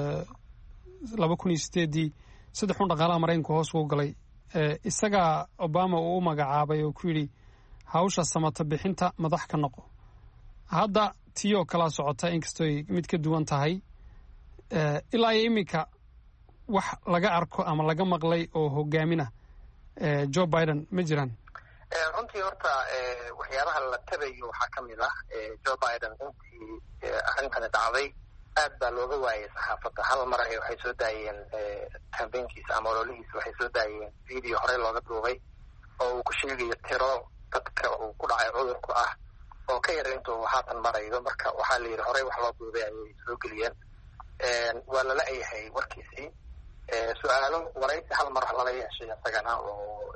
Speaker 21: laba kun iyo sideedii saddex xun dhaqaalaha maraykanku hoos ugu galay isagaa obama uu u magacaabay oo ku yidhi hawsha samata bixinta madax ka noqo. hadda tii oo kalaa socota inkastooy mid ka duwan tahay ilaa iyo iminka wax laga arko ama laga maqlay oo hogaamina joe biden ma jiraan?
Speaker 22: runtii horta waxyaabaha la tabayo waxaa ka mid ah joe biden intii arrintani dhacday aad baa looga waayay saxaafadda. hal mar ay waxay soo daayeen kambeynkiisa ama ololihiisa waxay soo daayeen video horey looga duubay oo uu ku sheegayo tiro dadka uu ku dhacay cudurku ah oo ka yar intuu haatan maraydo. marka waxaa la yidhi horey wax loo duubay ayay soo geliyeen. waa lala eyahay warkiisii su-aalo waraysi hal mar lala yeeshay isagana oo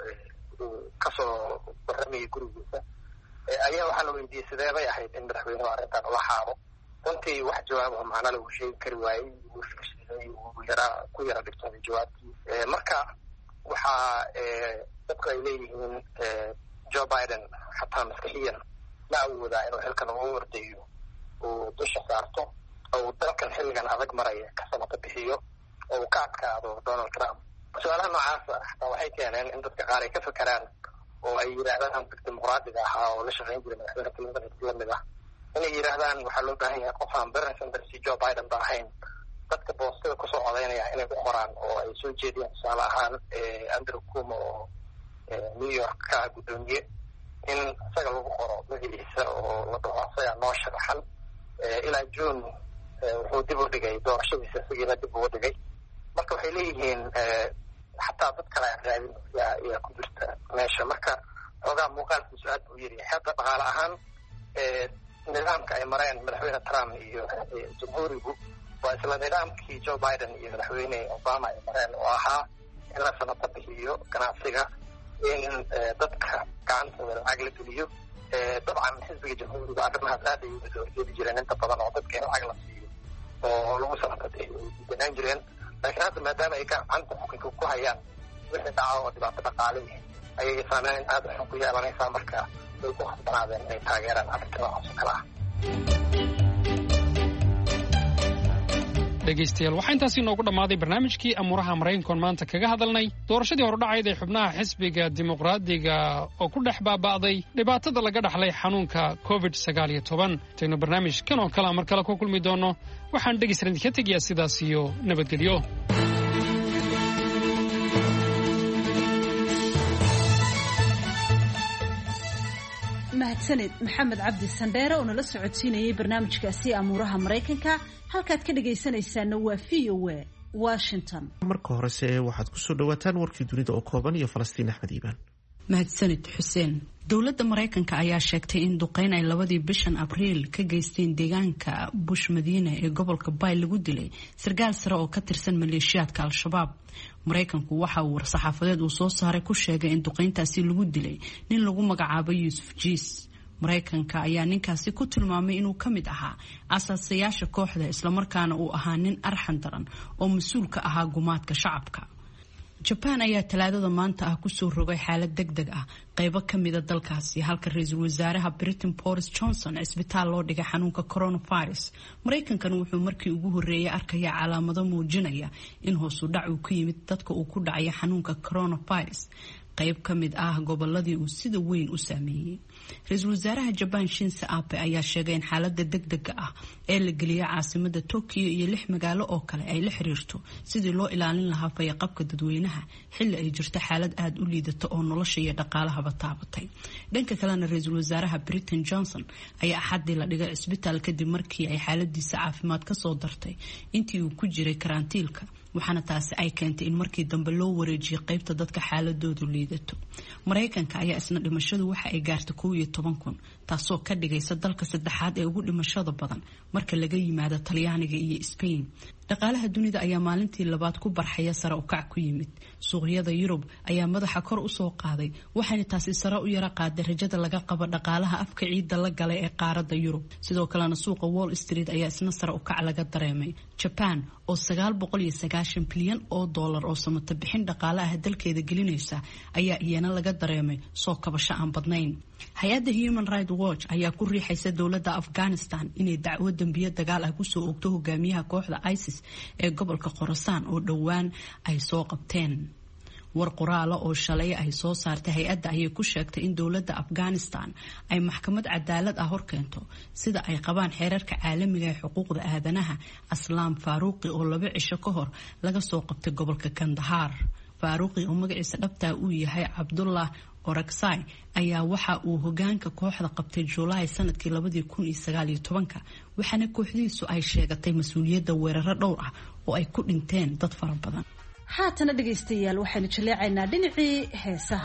Speaker 22: kasoo waramayay gurigiisa ayaa waxaa la weydiiyey sidee bay ahayd in madaxweynuhu arrintan ula xaabo. runtii wax jawaabaho macnala uu sheegi kari waayey, uu firshiday, uu yaraa ku yara dhigtooday jawaabtii. marka waxaa dadku ay leeyihiin joe biden xataa maskaxiyan ma awoodaa inuu xilkan ugu ordayo uu dusha saarto oo uu dalkan xilligan adag maraya ka samata bixiyo oo uu ka adkaado donald trump. su-aalaha noocaasa xataa waxay keeneen in dadka qaar ay ka fekeraan oo ay yidhaahdaan dadka dimuqraadiga ahaa oo la shaqayn jiray madaxweyne clinton lamid ah inay yidhaahdaan waxaa loo baahan yahay qof aan bernie sanders iyo joe biden ba ahayn dadka boostada kusoo codaynaya inay ku qoraan oo ay soo jeediyaan tusaale ahaan andrew cuomo oo new york ka guddoomiye in isaga lagu qoro magaciisa oo la dhaho isaga noo sharaxan ilaa june wuxuu dib u dhigay doorashadiisa isagiina dib uga dhigay. marka waxay leeyihiin xataa dad kale aan raadin yaa yaa ku jirta meesha. marka xoogaa muuqaalkiisu aad buu yiri. hadda dhaqaale ahaan nidaamka ay mareen madaxweyne trump iyo jamhuurigu waa isla nidaamkii joe biden iyo madaxweyne obama ay mareen oo ahaa in la sanata bixiyo ganacsiga, in dadka gacantooda lacag la geliyo. dabcan xisbiga jamhuuriga arrimahaas aad ay uga soo horjeedi jireen inta badan oo dadka in lacag la siiyo oo lagu sanata bixiyo ay diidanaan jireen. laakiin hadda maadaama ay gacanta xukunka ku hayaan wixii dhaca oo dhibaato dhaqaale ayay saameyn aad xun ku yeelanaysaa. marka way ku khasbanaadeen inay taageeraan arrinta noocaas oo kale ah.
Speaker 21: dhegaystayaal waxaa intaasi inoogu dhammaaday barnaamijkii amuuraha maraykankoon maanta kaga hadalnay doorashadii horudhacayd ee xubnaha xisbiga dimuqraadiga oo ku dhex baaba'day dhibaatada laga dhaxlay xanuunka covid sagaal iyo toban. intaynu barnaamij kan oo kalea mar kale ku kulmi doonno waxaan dhegaysan idinka tegayaa sidaas iyo nabadgelyo.
Speaker 2: mahadsaned maxamed cabdi sandheere oo nala socodsiinayay barnaamijkaasi amuuraha maraykanka. halkaad ka dhegaysanaysaana waa v o a washington.
Speaker 1: marka horese waxaad kusoo dhawaataan warkii dunida oo kooban iyo falastiin axmed iibaan.
Speaker 5: mahadsanid xuseen. dowladda maraykanka ayaa sheegtay in duqeyn ay labadii bishan abriil ka geysteen deegaanka bush madiine ee gobolka bay lagu dilay sarkaal sare oo ka tirsan maleeshiyaadka al-shabaab. maraykanku waxa uu war-saxaafadeed uu soo saaray ku sheegay in duqeyntaasi lagu dilay nin lagu magacaabo yuusuf jiis. maraykanka ayaa ninkaasi ku tilmaamay inuu ka mid ahaa asaasayaasha kooxda islamarkaana uu ahaa nin arxan daran oo mas-uul ka ahaa gumaadka shacabka. jabaan ayaa talaadada maanta ah kusoo rogay xaalad deg deg ah qaybo kamida dalkaasi halka ra-iisul wasaaraha britain boris johnson cisbitaal loo dhigay xanuunka coronavirus. maraykankana wuxuu markii ugu horeeyay arkaya calaamado muujinaya in hoosu dhac uu ka yimid dadka uu ku dhacaya xanuunka coronavirus qayb ka mid ah goboladii uu sida weyn u saameeyey. ra-iisul wasaaraha jabaan shinse abe ayaa sheegay in xaalada degdega ah ee la geliyay caasimada tokyo iyo lix magaalo oo kale ay la xiriirto sidii loo ilaalin lahaa fayaqabka dadweynaha xilli ay jirto xaalad aada u liidata oo nolosha iyo dhaqaalahaba taabatay. dhanka kalena ra-iisul wasaaraha britain johnson ayaa axadii la dhigay cisbitaal kadib markii ay xaaladiisa caafimaad kasoo dartay intii uu ku jiray karantiilka, waxaana taasi ay keentay in markii dambe loo wareejiyay qaybta dadka xaaladoodu liidato. maraykanka ayaa isna dhimashadu waxa ay gaartay kow iyo toban kun, taasoo ka dhigaysa dalka saddexaad ee ugu dhimashada badan marka laga yimaado talyaaniga iyo Spain. dhaqaalaha dunida ayaa maalintii labaad ku barxaya sare u kac ku yimid. suuqyada Yurub ayaa madaxa kor u soo qaaday, waxaana taasi sare u yara qaaday rajada laga qabo dhaqaalaha afka ciidda la galay ee qaaradda Yurub. sidoo kalena suuqa Wall Street ayaa isna sare u kac laga dareemay. Japan oo sagaal boqol iyo sagaashan bilyan oo dollar oo samata bixin dhaqaalaha dalkeeda gelinaysa ayaa iyana laga dareemay soo kabasho aan badnayn. hay-adda Human Rights Watch ayaa ku riixaysa dowladda Afghanistan inay dacwo dambiyo dagaal ah ku soo oogto hogaamiyaha kooxda ISIS ee gobolka Khorasan oo dhowaan ay soo qabteen. war qoraal oo shalay ay soo saartay hay-adda ayay ku sheegtay in dowladda Afghanistan ay maxkamad cadaalad ah horkeento sida ay qabaan xeerarka caalamiga ee xuquuqda aadanaha. Aslam Faruqi oo laba cisho ka hor laga soo qabtay gobolka Kandahar. Faruqi oo magaciisa dhabta uu yahay Abdullah Oraksai ayaa waxa uu hogaanka kooxda qabtay July sanadkii labadii kun iyo sagaal iyo tobanka, waxaana kooxdiisu ay sheegatay mas'uuliyadda weeraro dhowr ah oo ay ku dhinteen dad fara badan.
Speaker 2: haatana dhagaystayaal waxaynu jaleecaynaa dhinacii heesaha.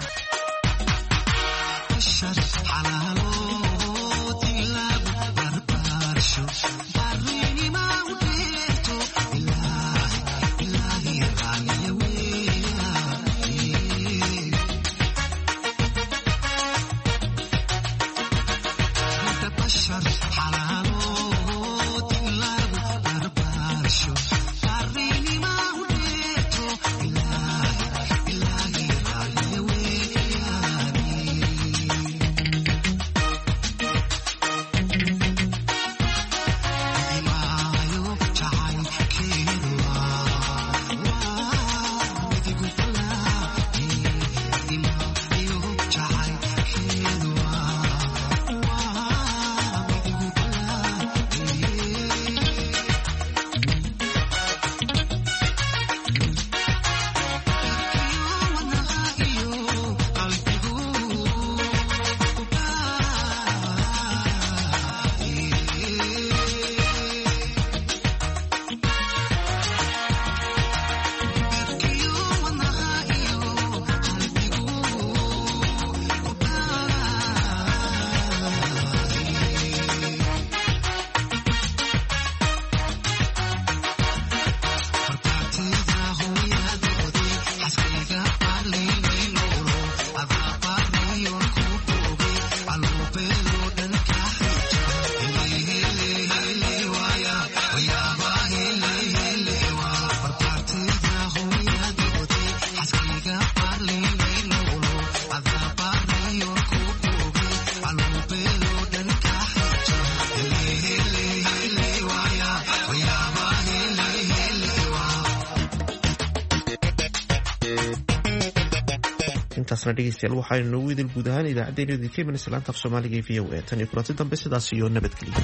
Speaker 1: intaasna dhegeystayaal waxaanu noogu idil guud ahaan idaacaddeenii ka imanaysa laanta af soomaaliga ee v o a tan iyo kulanti dambe sidaas iyo nabadgelyo.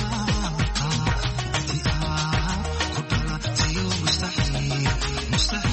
Speaker 1: Mustafa